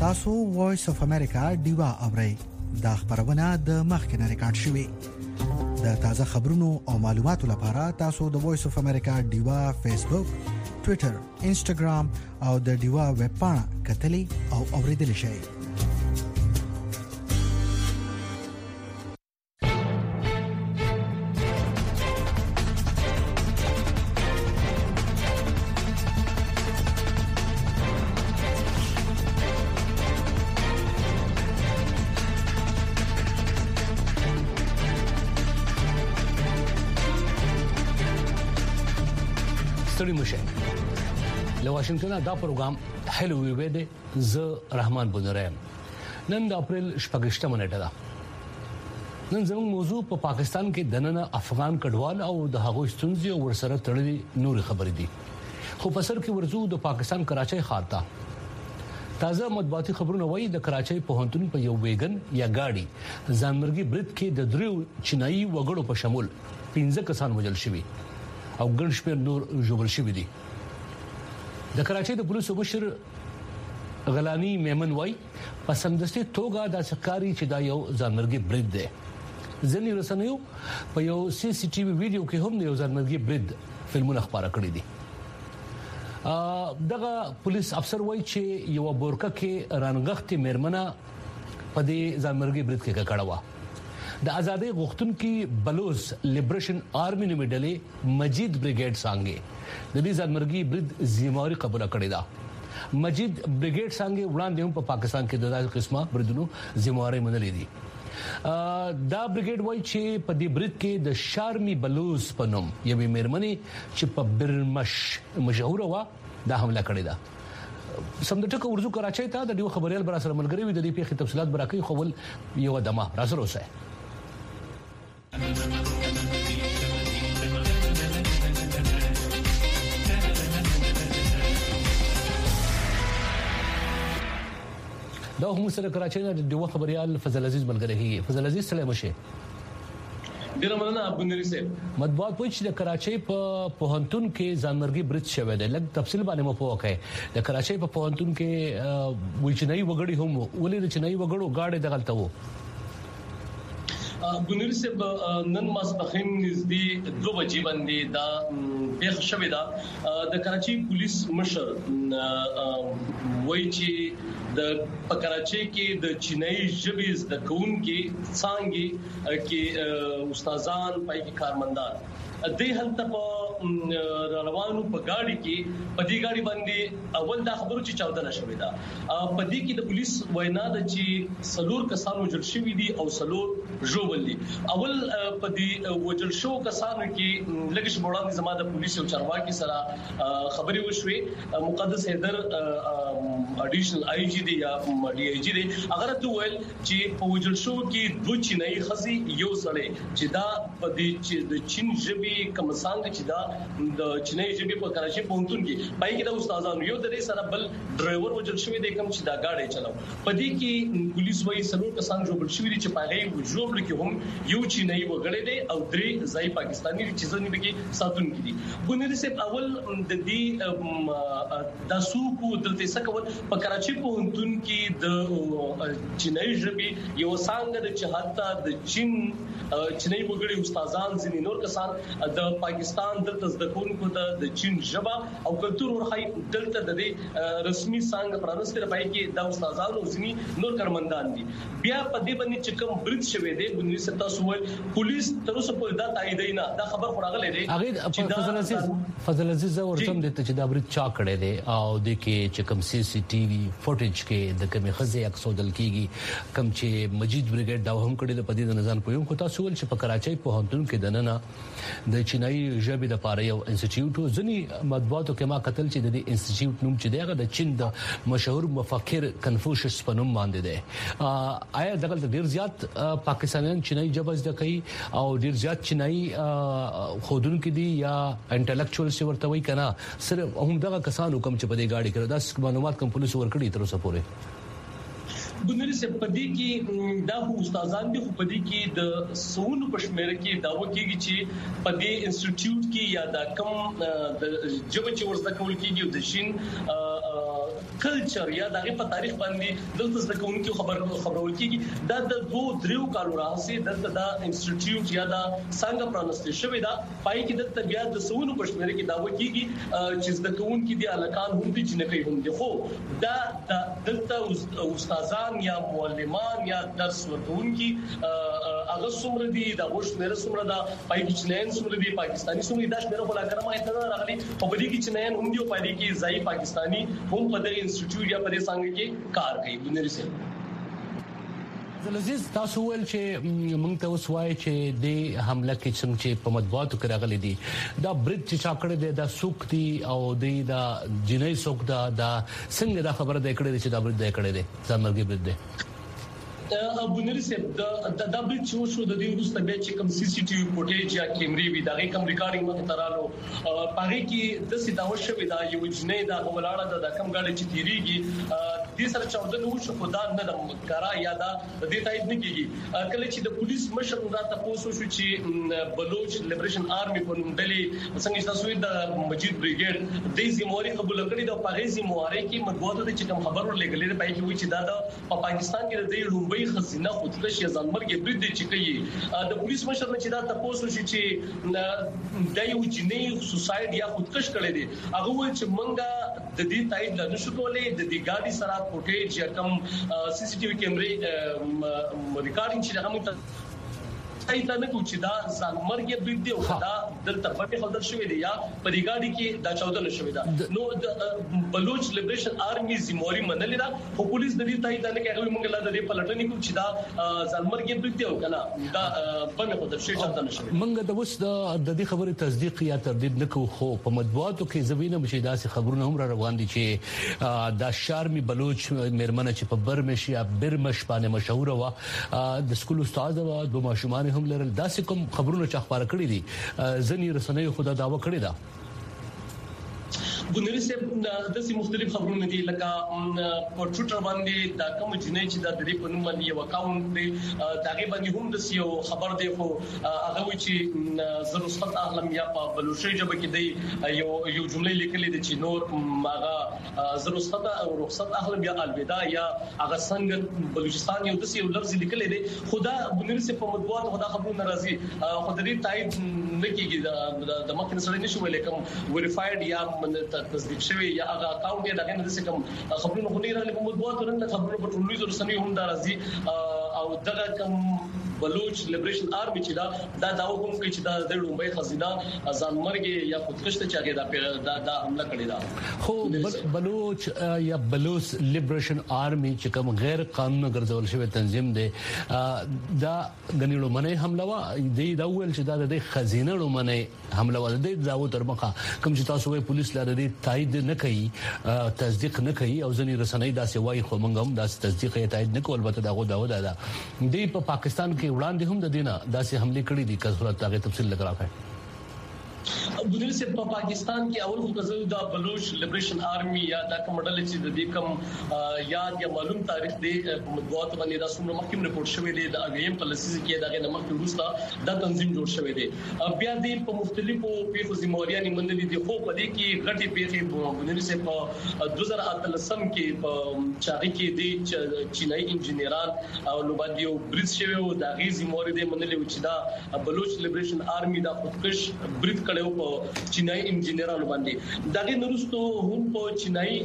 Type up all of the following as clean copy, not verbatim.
تاسو وایس اف امریکا دیوا اورئ دا خبرونه د مخکنه ریکارډ شوې د تازه خبرونو او معلوماتو لپاره تاسو د وایس اف امریکا دیوا فیسبوک، ټوئیټر، انسټاګرام او د دیوا ویب پاڼه کتلې او اوریدل شئ. له واشنگټن دا پروګرام هلو وی دی ز رحمان بنرام. نن د اپریل 28 نیټه ده. نن زموږ موضوع په پاکستان کې د نن افغان کډوال او د هغوی ستونزې او ورسره تړلې نور خبرې دي. خو په سر کې ورزو د پاکستان کراچۍ ښار ته تازه مطبوعاتي خبرونه وایي د کراچۍ پوهنتون په یو ویګن یا گاډي ځانمرګي برید کې د دریو چینایي وګړو په شمول 15 کسان وژل شوي او ګڼ شمېر نور ژوبل شوي دي. د کراچۍ د پولیسو مشر غلانی میمن وای په سمدستي توګه د سکاري چې دا یو ځانمرګي برید دی. ځینې رسنیو په یو سی سی ټي وي ویډیو کې هم یو ځانمرګي برید فلمونه خبره کړی دي. دغه پولیس افسر وای چې یو بورکه کې رانغښتې میرمنه په دې ځانمرګي برید کې کړه و. د ازادي غوښتونکو بلوچ لیبریشن آرمي نومېدلې مجید بریګیډ څنګه د دې ځانمرګي برید ذمہواری قبول کړې ده. مجید بریګیډ څنګه وړاندې هم په پاکستان کې د دغه قسمه بریدونو ذمہواری منلې دي. دا بریګیډ وایي چې په دې برید کې د شارمي بلوچ په نوم یوې میرمنې چې په برمش مشهور و دا حمله کړې ده. سمدټکه ورزو کراچۍ ته د دیو خبريال بر سره ملګری وي د دې پیښې تفصيلات برکې خو یو دمه را سره اوسه. دا هم سره کراچۍ نه د دیو خبريال فضل عزیز ملګری کیږي. فضل عزیز سلام شه. ډیر مننه عبدالنبی صاحب. مطبوعات وایي چې د کراچۍ په پوهنتون کې ځانمرګي برید شوی دی. لږ تفصیل باندې مو پوښتنه د کراچۍ په پوهنتون کې وایي چې نئی وګړي هم ولې د چنئی وګړو گاډي دغلته وو. عبدالنبی صاحب نن ماسپخین نږدې 2 بجې باندې دا پیښه شوې ده. د کراچۍ پولیس مشر وایي چې د کراچۍ کې د چینایي ژبې زده کوونکي څنګه کې استادان پای کې کارمندان د هلته په روانو په گاډي کې په دې گاډي باندې اول دا خبرو چې چاودنه شوې ده. په دې کې د پولیس وینا ده چې سلور کسانو وژل شوي دي او سلور ژوبل دي. اول په دې وژل شو کسانو کې لږ شموړاندې زما د پولیس او چارواکي سره خبرې وشوې. مقدس حیدر اډیشنل آی جی دی یا ډي آی جی دی هغه ته ویل چې په وژل شو کې 2 چینایي خزي یو سړی چې دا په دې چې د چین ژبې کوم څنګه چې دا د چینایي ژبې په کراچۍ پوهنتون کې پای کې د استادانو یو درې سره بل ډرایور وژل شوی دی کوم چې دا گاډي چلاو. په دې کې پولیس وایي سلور کسان جوړ شوی دي چې پاغې جوړ کې هم یو چینایي وګړي دي او درې ځای پاکستاني چې ځنې بګي ساتونکي دي. بنيري صاحب اول د دې د سوق دلته سکول په کراچۍ پوهنتون کې د چینایي ژبې یو څنګه د چهاتا د چینایي وګړي استادان ځینې نور کسان د پاکستان دلته زده کوونکو د چین ژبه او کلتور ورخای دلته د رسمي څنګه پرانستره پای کې د استادانو او ځینې نور کارمندان دي. بیا په دې باندې چې کوم برید شوی دی بنوي ستا سوال پولیس تر اوسه پورې دا تایید نه دا خبر خورغله دی. هغه فضل عزیز ورته د چې دا برید چا کړی دی او د کې چې کوم سی سی ټي وي فوټیج کې د کومې خزې اکسودل کیږي کوم چې مجید بریګیډ دا هم کړی د پدې د نظام په یو کو تاسو ول چې په کراچۍ پوهنتون کې دننه د چینایي ژبې د پاره یو انسټیټیوټ ځنی مطبوعاتو کې ما قتل چې د دې انسټیټیوټ نوم چې دغه د چین د مشهور مفکر کنفوشیس په نوم باندې دی. آیا دغه ډیر زیات پاکستانیان چینایي ژبه زده کوي او ډیر زیات چینایي خودونکو دي یا انټلیکچوال څه ورته وایي کنه صرف هم دغه کسانو کوم چې په دې گاډي کې دا معلومات کوم پولیس ورکړي تر اوسه پورې؟ بنري سے پدې کې دا استادان دي خو پدې کې د سونو پښمیر کې دا وکیږي چې پدې انسټیټیوټ کې یا دا کم د جبه چې ورزده کول کېږي د شین کلچر یا دغه په تاریخ باندې دلته څه کوونکی خبرول کیږي دا د 2-3 کالو راځي دلته دا انسټیټیوټ یا دا څنګه پرانستل شوی دا پای کې د طبيعت د سونو په شمیر کې دا وکیږي چې د کوونکی دی الکان هم دي چې نه کوي هم دي خو دا دلته استادان یا معلمان یا درس ورکوونکي هغه څومره دي د غوښ مېره څومره دا پای کې چې نه څومره دي پاکستاني څومره دا شمېره ولا کرمه ایته راغلي په بلی کې چې نه هم دي او پای کې ځای پاکستاني هم په دغه انسټیټیوټ یا په دې څنګه کې کار کوي بنري سره زلزیز تاسو ول چې موږ ته وسوای چې د حمله کې څنګه چې په مطبوعاتو کې راغلي دي دا برج چې چاکړه دی دا سوق دي او دا جنۍ سوق دا څنګه دا خبره ده کړې چې دا برج ده کړې ده ځمرګي برج ده بنري سره د دبل چې شو د دې وروسته به چې کوم سی سی ټي وي فوټیج یا کیمرې وي دا کوم ریکارډینګ مخ ترالو پاره کې د سیداو شوی دا یو جنې دا ولاړه د کم غاډي چې تیریږي د سره چاودنه وشو خدا نه د کارا یا دا د تایید نه کیږي کله چې د پولیس مشر دا تاسو شو چې بلوچ لیبریشن آرمي په نوم ډلې څنګه تاسو د مجید بریګیډ د زموري قبول کړی د پاغي زمواري کې مګوته د چې کوم خبر ورلګلې پای کې وی چې دا د پاکستان کې د لومبي خزینه خودکش یا ځانمرګي برید چې کوي د پولیس مشر نه چې دا تاسو شي چې د یو جنې سوساید یا خودکش کړی دی هغه وایي چې منګه د دې تایید نه شو کولای د دې ګاډي سره فوټیج یا کوم سی سی ټي وي کیمرې ریکارډینګ چې هغه ته ایته نه کوم چې دا ځانمرګي برید دی او دا دلته په خلدل شوې دی یا پریګاډي کې دا 14 شوې ده نو د بلوچ لیبریشن آرمي زموري منلې دا خو پولیس د دې تایید نه کوي موږ لا د دې پلټنې کوم چې دا ځانمرګي برید دی او کنه دا په خلدل شوې 14 شوې موږ د وس د دې خبرې تصدیق یا تردید نکوه خو په مطبوعاتو کې زوینه مشیدا سي خبرونه هم را روان دي چې دا شارمي بلوچ مرمنه چې په برمش یا برمش باندې مشهور و د سکول استاد و دوه ماشومان هم لرل داسې کوم خبرونه چې خبره کړې دي ځنی رسنۍ خدا داوا کړی دا بنري سره د سي مختلف خبرونه دي لکه په ټوټر باندې دا کوم جنې چې د دې په نوم باندې یو اکاونټ دی دا غي باندې هم د یو خبر دی خو هغه وی چې زه رخصت اهلم یا په بلوچي ژبه کې دی یو جمله لیکلې ده چې نور هغه زه رخصت اهلم یا الوداع یا هغه څنګه بلوچستان یو د یو لفظ لیکلې دی خدا بنري سره په مطبوعات خدا خبرونه راځي خو د دې تایید نه کیږي د مخکې سره نشو ویل کوم ویریفاید یا تصدیق شوی یا هغه اکاونټ یې دغه د کوم خبرونه خو نه راغلي په مطبوعاتو رنګ خبرونه په ټولنیزو رسنیو هم دا راځي او دغه کوم بلوچ لیبریشن آرمي چې دا داو کوم چې دا د لومبي خزینه ځانمرګي یا خودکشته چاګه دا حمله کړی دا خو بلوچ یا بلوچ لیبریشن آرمي چې کوم غیر قانوني ګرځول شوی تنظیم دی دا غنیړو منې حمله وا دی دا ول چې دا د خزینه لومنه حمله وا دی داو تر مخه کوم چې تاسو وې پولیس لاره دی تایید نه کوي تصدیق نه کوي او ځنی رسنۍ دا سی وای خو موږ هم دا تصدیق یا تایید نه کول البته دا دی په پاکستان کې وړاندې هم د دینه داسې حمله کړې دي که صورت هغه تفصیل لګراوه بنري سره په پاکستان کې اول خو غزل د بلوچ لیبریشن آرمي یا د کومډل چې د دې کوم یاد یا معلوم تاریخ دی مطبوعات باندې دا څومره مخکې رپورت شوی دی د اګیم په لسیز کې دغه نمک وروسته د تنظیم جوړ شوی دی بیا د په مختلفو پیښو زموریاني منلي دي خو په دې کې غټي پیښې بنري سره په 2013 کې په چاغي کې د چینایي انجنیران او لوبادیو برید شوی او د غي زموري دی منلي چې دا بلوچ لیبریشن آرمي د خودکش برید کړو په چینایي انجنیرانو باندې دغه نورستو هم په چینایي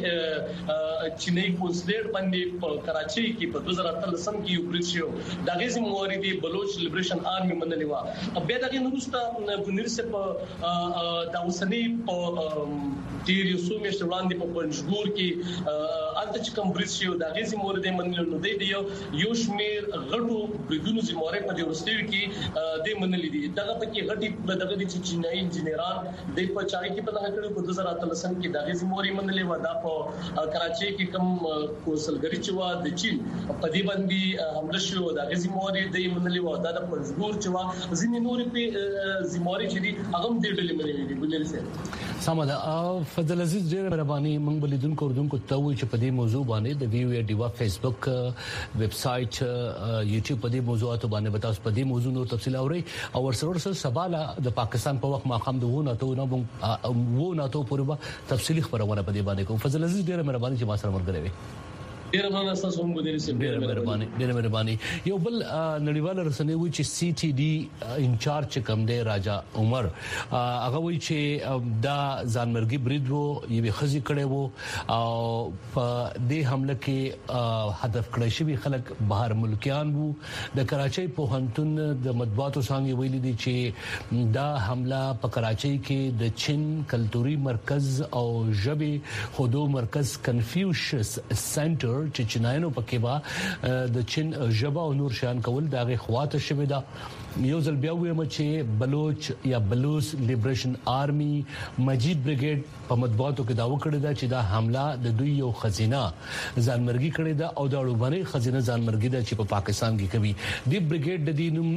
کونسلر باندې په کراچي کې په 2013 کې یو برید شو دغه زمواري دی بلوچ لیبریشن آرمي منلي وا بیا دغه نورسته بنري سره په د اوسنی په تیر یو سو میاشتې وړاندې په پنځګور کې الته چې کوم برید شو دغه زمواري دی منلي نو دی یو شمیر غټو بریدونو زمواري په دې ورستوي کې د منلي دي دغه پکې غټي دغه د چینایي انجنیران د په چای کې په دغه کړو په 2013 کې دغه زموري منلې و دا په کراچي کې کوم کوسلګری چې و د چین په دې باندې حمله شو دغه زموري د منلې و دا د پنځګور چې و ځینې نور په زموري چې دي هغه د ډلې منلې دي بلل سره سماده فضل عزیز ډېر مهرباني موږ بلیدونکو اردوونکو ته وایي چې په دې موضوع باندې د ویو ډیوا فیسبوک ویب سټ یوټیوب په دې موضوعاتو باندې به تاسو په دې موضوع نور تفصیل اورئ او ورسره سباله د پاکستان په وخت ماقام دغه ناتو پورې تفصیلی خبرونه په دې باندې کوم. فضل عزیز ډیره مهرباني چې ما سره مرګ کوي. ډیره مننه تاسو هم مدیر سي. ډیره مهرباني. یو بل نړیوال رسنۍ وی چې سی ټي ډي انچارج کم دی راجا عمر هغه وی چې دا ځانمرګي برید وو یوه خزي کړي وو او په دې حمله کې هدف کړی شوی خلک بهر ملکیان وو. د کراچۍ پوهنتون د مطبوعاتو څنګه ویلي دي چې دا حمله په کراچۍ کې د چین کلتوري مرکز او ژبي خودو مرکز کنفیوشس سنټر چې چینایانو پکې با د چین ژبه او نور شان کول دغه خواته شوی دا. یو ځل بیا وایم چې بلوچ یا بلوچ لیبریشن آرمي مجید بریګیډ په مطبوعاتو کې دا وکړه دا چې دا حمله د دوی یو خزینه ځانمرګي کړی دا او د اړوبانې خزینه ځانمرګي دا چې په پاکستان کې کوي. دی بریګیډ د دینم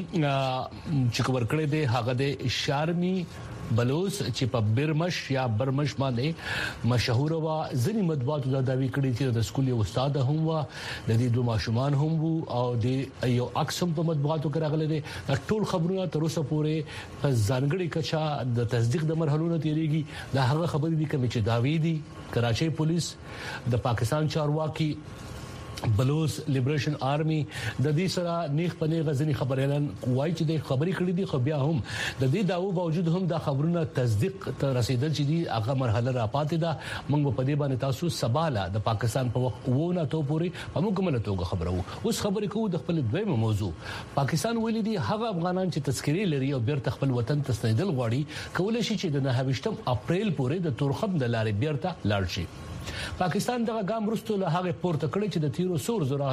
چې کور کړی دی هغه د شارمي بلوچ چې په برمش یا برمش باندې مشهور و. ځینې مطبوعاتو دا داوی کړی چې د سکول یو استاد هم و د دې دوه ماشومان هم وو او د یو اکسم په مطبوعاتو کې راغلي دي. ټول خبرونه تر اوسه پورې په ځانګړي کچا د تصدیق د مرحلو نه تیریږي. دا هغه خبرې دي چې داوی دي کراچۍ پولیس د پاکستان چارواکي بلوچ لیبریشن آرمي د دې سره نیخ پنې غزنی خبريالان کوای چې د خبرې کړې دي خو بیا هم د دې داو باوجود هم دا خبرونه تصدیق ته رسیدل چې دي هغه مرحله را پاتې ده. موږ په دې باندې تاسو سباله د پاکستان په وخت وونه ته پوری په مکمله توګه خبرو. اوس خبرې کوو د خپل دویمه موضوع. پاکستان ویلي دي هغه افغانان چې تذکری لري او بیرته خپل وطن ته ستنیدل غواړي کولای شي چې د 29 اپریل پورې د تورخم د لارې بیرته لاړ شي. پاکستان دغه ګام رستو له هغه پورته کړی چې د تیرو سور زره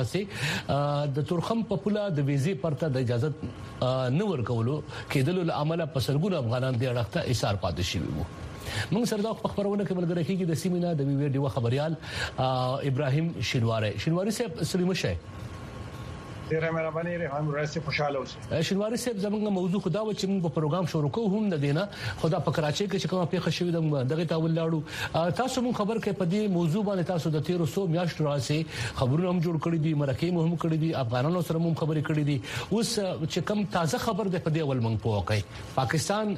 سه د تورخم په پوله د ویزې پرته د اجازه نه ورکولو کېدلو له عمله په سرګونو افغانان د اړخته ایثار پاتې شوي وو. موږ سره د خبرونه کې ملګری کیږي د سیمینار د ویډیو خبريال ابراهيم شینواری صاحب سلام شه. ډیره مهرباني ریحان رئیس خوشاله اوسئ. شینواری صاحب زموږ موضوع خدا و چې موږ په پروګرام شروع کوو هم نه دینا خدا په کراچۍ کې چې کومه پیښه شوې دغه تاول لاړو تاسو مون خبر کې په دې موضوع باندې تاسو د 1300 میاشتو راځي خبرونه هم جوړ کړی دي مرکه مهم کړی دي افغانانو سره هم خبرې کړې دي. اوس چې کوم تازه خبر ده په دې اول مونږ پوښتنه پاکستان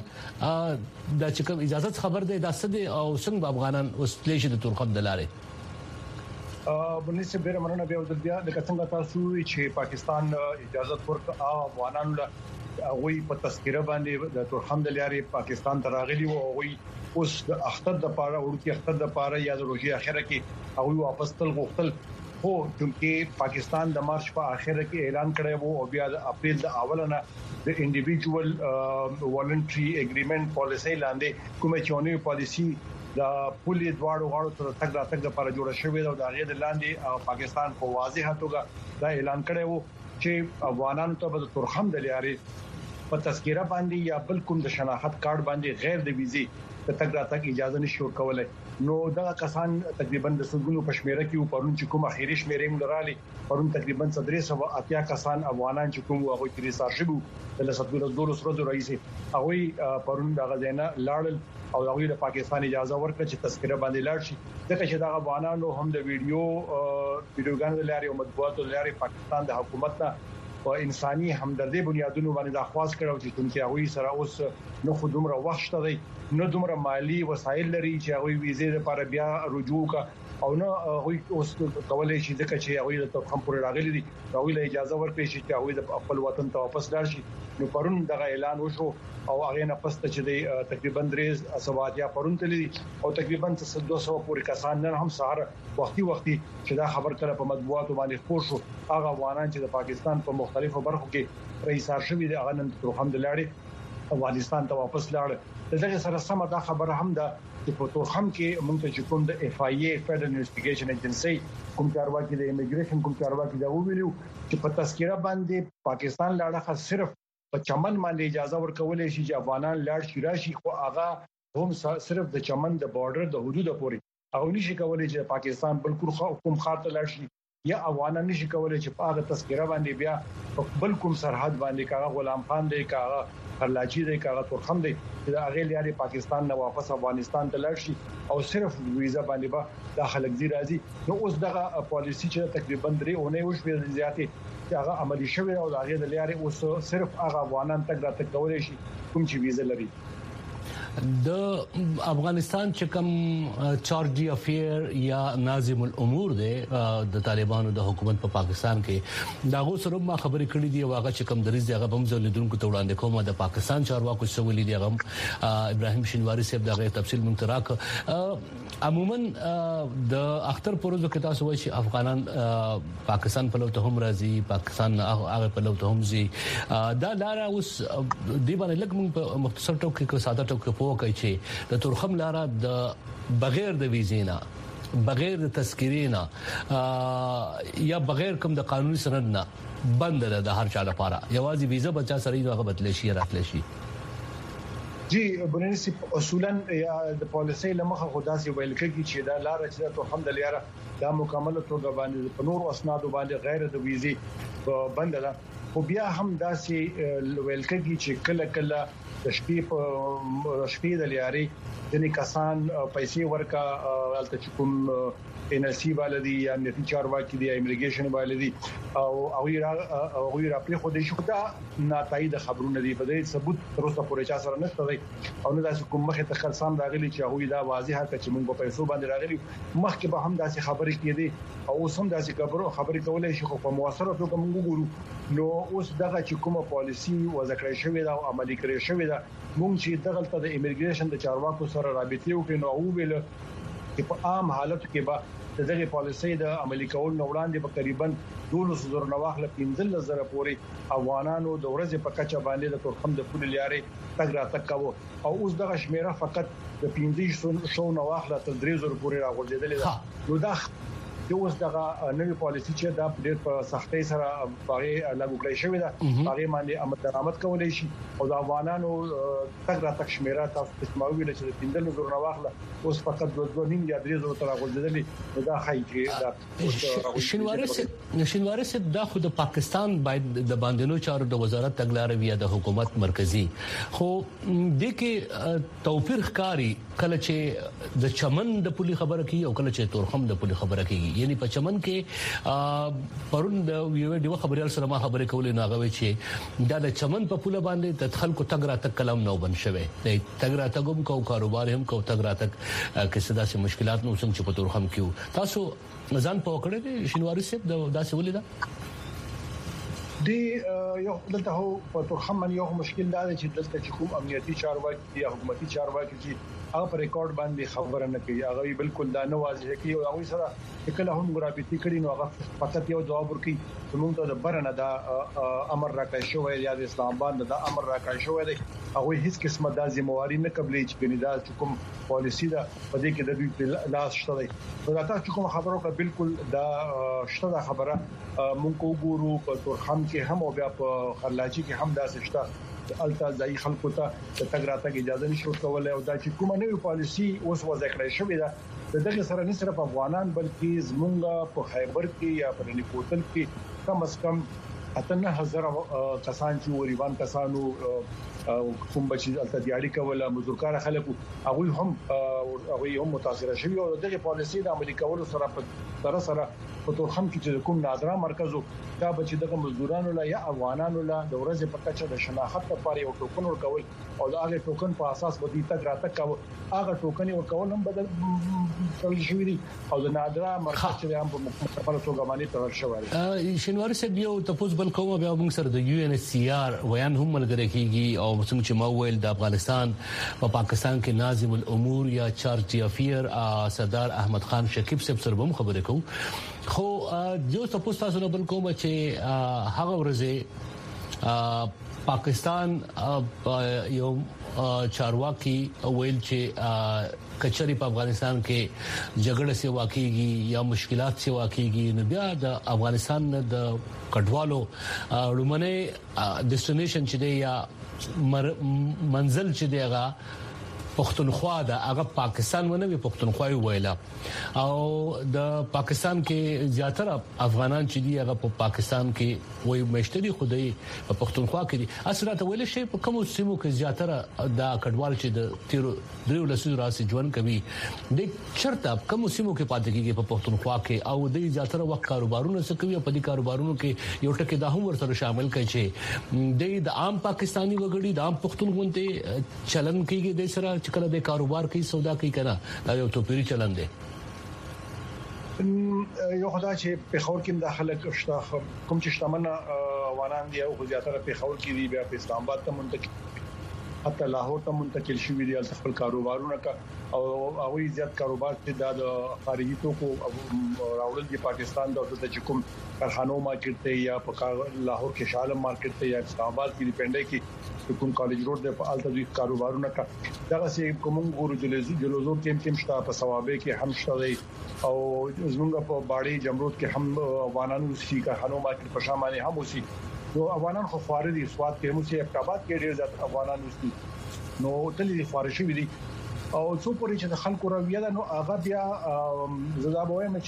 د چې کوم اجازه خبر ده د سد او څنګه افغانان اوس پلیش د تورخم دلاره بنسبت ډیره مننه بیا د څنګه تاسو چې پاکستان اجازه ورکړه افغانانو له غوي په تذکره باندې د تورخم د لارې پاکستان ته راغلي وو. غوي اوس د اختر د پاره ورته اختر د پاره یا د روزي اخره کې هغه واپس تل غوښتل خو چې پاکستان د مارچ په اخره کې اعلان کړی وو او بیا د اپریل د اولنه د انډیویډوال والنټري اګریمنت پالیسي لاندې کومه چونی پالیسي د پولی دواړو غاړو تر تک راتګ لپاره جوړه شوې ده او د غیر لاندې پاکستان په واضحه توګه دا اعلان کړی وو چې افغانانو ته د تورخم د لارې په تذکره باندې یا بل کوم د شناخت کارت باندې غیر د ویزې د تک راتګ اجازه نشي ورکولای. نو دا کسان تقریبا د سلګونو پښمیره کې پرون چې کوم اخیری شمیرې ملرالي پرون تقریبا 380 کسان افغانان چې کوم هغه کې ریسار شوه د لسګونو دولس ورځې رئیس هغه پرون د غزینا لاړل او هغه د پاکستان اجازه ورکړه چې تذکره باندې لاړ شي. ځکه چې دا افغانانو هم د ویډیوګانو لاري او مطبوعاتو لاري پاکستان د حکومت په انساني همدردي بنیادونو باندې درخواست کړو چې کوم چې هغه سره اوس نو خودمره وخت شته نو دومره مالی وسایل لري چې هغه ویزې لپاره بیا رجوع کا او نو هغه اوس کولای شي ځکه چې هغه د تورخم پورې راغلي دي هغه له اجازه ورکړي چې هغه د خپل وطن ته واپس لاړ شي. نو پرون دغه اعلان وشو او هغه نه پسته چې د تقریبا 3 اسوادیا پرون تللی او تقریبا 200 پورې کسان نن هم سهار وختي چې دا خبر کړه په مطبوعاتو باندې خور شو هغه افغانان چې د پاکستان په مختلفو برخو کې رئیسار شوی دي هغه نن تورخم د لاړې افغانستان ته واپس لاړ. دغه سره سم دا خبره هم ده چې په تورخم کې موږ چې کوم د اف آی ای فدرل انویسټیګیشن ایجنسی کوم چارواکي د ایمیګریشن کوم چارواکي دا ویلو چې په تذکره باندې پاکستان لاړه صرف په چمن باندې اجازه ورکولای شي چې افغانان لاړ شي راشي خو هغه هم صرف د چمن د بارډر د حدود پورې هغه نشي کولای چې پاکستان بالکل کوم خاطر لاړ شي یا افغانان نشي کولای چې په هغه تذکره باندې بیا بل کوم سرحد باندې کاغه غلام خان دی کاغه خرلاچی دی کاغه تورخم دی چې هغه لاري پاکستان نه واپس افغانستان ته لاړ شي او صرف ویزا باندې به داخله ځي راځي. نو اوس دغه پالیسی چې تقریبا 3 اونۍ وشوي زیاتې چې هغه عملی شوی او هغه د لاري اوس صرف هغه افغانان تک راته کولای شي کوم چې ویزا لري. د افغانستان چې کوم چارج دی افیر یا ناظم الامور دی د طالبانو د حکومت په پاکستان کې داغه سره ما خبرې کړې دي واغه چې کوم دریز هغه بم زلیدونکو ته وړاندې کومه د پاکستان چارواکو سوالي دي هغه ابراهيم شینواری صاحب دغه تفصیل مونږ تراک عموما د اختر پروزو کې تاسو وایي چې افغانان پاکستان په لور ته هم راځي پاکستان هغه په لور ته هم زی دا لاره اوس دی باندې لکه موږ په مختصر ټکو کې ساده ټکو په وکړي چې د تورخم لاره د بغیر د ویزینا بغیر د تذکرینا یا بغیر کوم د قانوني سند نه بند ده د هر چا لپاره یوازې ویزه بچا سره یو هغه بدل شي راتل شي جی بنسي اصولا یا د پالیسي لمخه خداسي ویل کوي چې دا لار چې ته الحمدلله دا مکمل توګه باندې په نور اسناد باندې غیر د ویزي بند ده خو بیا هم داسې ویل کوي چې کله کله د شپې د لیاري ځنې کسان پیسې ورکا الته کوم NLC والدي یا امنیتي چارواکي دي امیګریشن والدي او غیر خپل خو د شو دا ناتایید خبرونه دي په دې ثبوت تر اوسه پورې چا سره نشته دی او نه داسې کوم مخه تخلصان راغلي چې هغه دا واضحه کړي چې موږ په پیسو باندې راغلي مخکې به هم داسې خبرې کېدي او اوس هم داسې خبرې کولای شي خو په موثره توګه موږ ګورو نو اوس دغه چې کومه پالیسی وځکړې شوې ده او عملي کړې شوې ده موږ چې دغه د امیګریشن د چارواکو سره رابطه وکړو نو او ویل چې په عام حالت کې به دغه پالیسي د عملي کول نو وړاندې په تقریبا 12,000 نواخله 15,000 پورې افغانانو د ورځې په کچه باندې د تورخم د پول لیاري تګ را تک کوو او اوس دغه شمیره فقط د 15,000 نواخله تر 3,000 پورې راغورځېدلې ده نو دا اوس دغه نوې پالیسي چې دا ډېر په سختۍ سره باغې لاګو کړی شوې ده باغې باندې درآمد کولای شي او د افغانانو تګ را تک شمیره تاسو په سماوي له چې 15,000 نواخله اوس فقط 2.5 یا 3,000 تر راغورځېدلې دا خای چې شینواری صاحب دا خو د پاکستان باید د باندېنو چارو د وزارت تګلارې ویا د حکومت مرکزی خو د کې توفیر ښکاری کله چې د چمن د پولی خبره کوي او کله چې تورخم د پولی خبره کوي یعنی په چمن کې پرون د یو ډیو خبريال سره ما خبرې کولې ناغوي چې دا د چمن په پوله باندې د خلکو تګ را تک کلام نو بن شوه د تګ را تګم کو کاروبار هم کو تګ را تک کې صدا سي مشکلات نو څنګه چې په تورخم کې تاسو ځان په وکړه دي شینواری صاحب دا څه ولیدا دی یو دلته هو په تورخم باندې یو مشکل دا چې دلته چې کوم امنیتي چارواکي یا حکومتي چارواکي چې هغه پر ریکارډ باندې خبره نه کوي هغه بالکل دا نه واضح کوي او هغه سره کله هم غرابتي کړي نو هغه فقط یو جواب ورکړي چې موږ ته د برنه دا امر راکړی شو یا د اسلام آباد دا امر راکړی شو دی هغه هیڅ قسمه د ذمہواری نه قبلې چې بندا کوم پالیسی دا په دې کې د دوی لاس شته دی نو تاسو کوم خبرو کا بالکل دا شته خبره موږ وګورو په تورخم کې هم او بیا په خلاچی کې هم دا شته الته ځای خلکو ته د تګ راتګ اجازه نشو کولای او دا چې کومه نوې پالیسی اوس وضع کړې شوې ده دغه سره نه صرف افغانان بلکې زمونږ په خیبر کې یا په نیکوتل کې کم از کم 18,000 کسان چې وریوان کسانو کوم بچی الته دیاري کوله مزورکار خلکو هغه هم متاثر شوی او دغه پالیسی د عملي کولو سره په تورخم کې چې کوم نادرا مرکزو دا بچی دغه مزدورانو لا یا افغانانو لا د ورځې په کچه د شناخت لپاره یو ټوکن ورکول او د هغه ټوکن په اساس باندې تک راته کاوه هغه ټوکن ورکول هم بدل کول شوی دي او د نادرا مرکز چې هم په مختلفو توګه باندې تر شوی شینواری صاحب یو تاسو بل کوم بیا موږ سره د UNHCR ویان هم ملګری کیږي او څنګه چې ما ویل د افغانستان په پاکستان کې ناظم الامور یا چارج افیر سردار احمد خان شکیب صاحب سره هم خبرې کوو خو جو تاسو نه بل کوم چې هغه ورځې پاکستان یو چارواکي ویل چې کچري په افغانستان کې جګړه سي واقعيږي یا مشکلات سي واقعيږي نو بیا د افغانستان د کډوالو لمنه ډیسټینیشن چې دی یا منزل چې دی هغه پښتونخوا د هغه پاکستان ونه پښتونخوا ویلا او د پاکستان کې زیاتره افغانان چې دی هغه په پاکستان کې وای مشتري خدای په پښتونخوا کې دي اثرات ویل شي په کوم سیمو کې زیاتره دا کډوال چې د تیرو دریو لسو راسي ژوند کوي د چرته کوم سیمو کې پاتې کیږي په پښتونخوا کې او د زیاتره وخت کاروبارونه څه کوي په دې کاروبارونو کې یو ټکی دا هم ورسره شامل کړي چې د عام پاکستانی وګړي د عام پښتون غونډه چلن کیږي د سره چې کله د کاروبار کوي سودا کوي کنه دا یو توپیری چلن دی یو خدای چې په خور کې داخله کښته کوم چې شتمنه وانان دی او زیاتره په خور کې دی بیا په اسلام آباد ته منتقل حتی لاهور ته منتقل شوی دی خپل کاروبارونه کا او هغه زیات کاروبار چې د خارجي توکو راوړل دی پاکستان د چکم کارخانو مارکیټ ته یا په لاهور کې شالم مارکیټ ته یا اسلام آباد کې پنده کې کوم کالج روډ د الته دوی کاروبارونه کا دا چې کوم ګورو جلوزو کې شته په ثوابه کې هم شته او زمونږ په باړي جمرود کې هم افغانانو شي کارخانو مارکیټ په شامل هم اوسي نو افغانان خو خارج دي سواد کې موږ یې اقتباس کې ډیر زیات افغانان اوسي نو تللی خارج شي دي او څو پورې چې د خلکو رویه ده نو هغه بیا زدا به وایم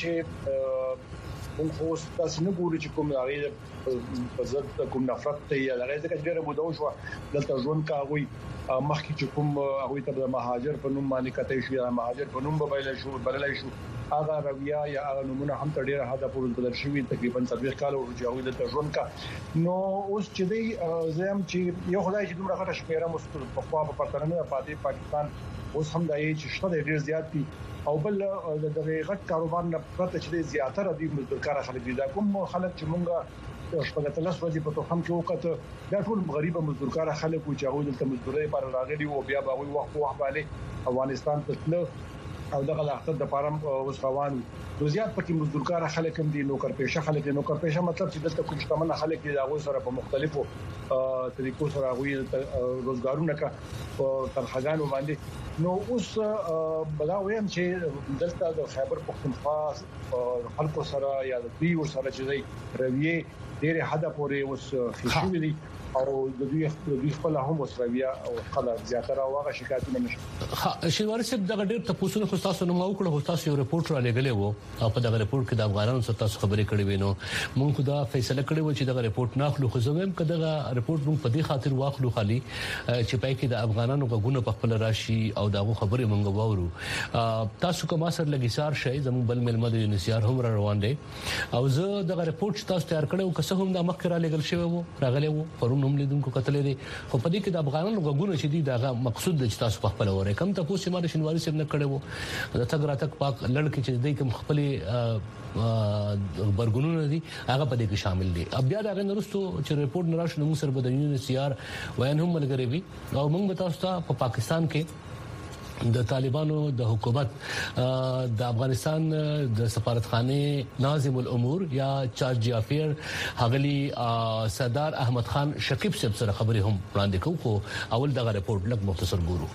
چې موږ خو تاسو نه ګوري چې کوم هغه په ضد کوم نفرت ته یا هغه ځکه ډیره موده شو دلته ژوند کاوي مخکې چې کوم هغه ته د مهاجر په نوم باندې کته شو یا مهاجر په نوم بدلای شو هغه رویه یا هغه نمونه هم تر ډیره حدا پورې بدل شوی تقریبا 30 کال ورجاوي د ژوند کا نو اوس چې دی زم چې یو خدای چې دومره غټه شمیره مستقل په خوا په پرتنه پاتې پاکستان اوس هم دایي چې شته ډیر زیات دي او بل د غټ کاروبار نه پرته چې زیاتره دي مزدورکار خلک دي دا کوم خلک چې مونږه شپږ تلس ورځې په توخم کې وخت دا ټول غریب مزدورکار خلک او چې هغه د مزدوري پر راغلي او بیا به وخت باندې افغانستان ته او دغه لاختر د پارم اوس روان دي زیات پکې مزدورکار خلک هم دي نوکر پیشه خلک دي نوکر پیشه مطلب چې دلته کوم شتمن خلک دي هغه سره په مختلفو طریقو سره غوي روزګارونه کا ترخګانو باندې نو اوس بلا ویم چې دلته د خیبر پختونخوا خلکو سره یا د پیو سره چې دی رویه ډېر حدا پورې اوس خشوي دي او د دوی خپل هم وسرویا او خلک زیاتره واغه شکایتونه نشي شینواری صاحب دغه ډېر تاسو نه تاسو نو موکړه تاسو یو ریپورت را لګلې وو او په دغه ریپورت کې د افغانانو سره تاسو خبرې کړې وینو مونږ خو دا فیصله کړې و چې دغه ریپورت نه خلو خو زموږ کداغه ریپورت مونږ په دې خاطر واخلو خالي چې پای کې د افغانانو غوونه په خپل راشي او دغه خبرې مونږ وورو تاسو کوم اثر لګیسار شي زموږ بل ملمد یونیسيار هم روان دي او زه دغه ریپورت تاسو تیار کړو که څه هم د مخ را لګل شوی وو راغلی وو پرون هم لیدونکو کتلې دي خو په دې کې د افغانانو غوونه چې دي دغه مقصود د تاسو په خپل وره کم ته پوسټ ماره شینواری صاحب نه کړو د تګ راتک پاک لړکې چې د کوم خپل برګونونه دي هغه په دې کې شامل دي بیا دا غنرستو چې ریپورت نه راشي نو سر بدنونی سیار وین هم ملګری وي او موږ تاسو ته په پاکستان کې د طالبانو د حکومت د افغانستان د سفارتخانه ناظم الامور یا چارج افیر حغلی سردار احمد خان شکیب صاحب سره خبرې هم وړاندې کوو اول دغه ریپورت لږ مختصر ګورو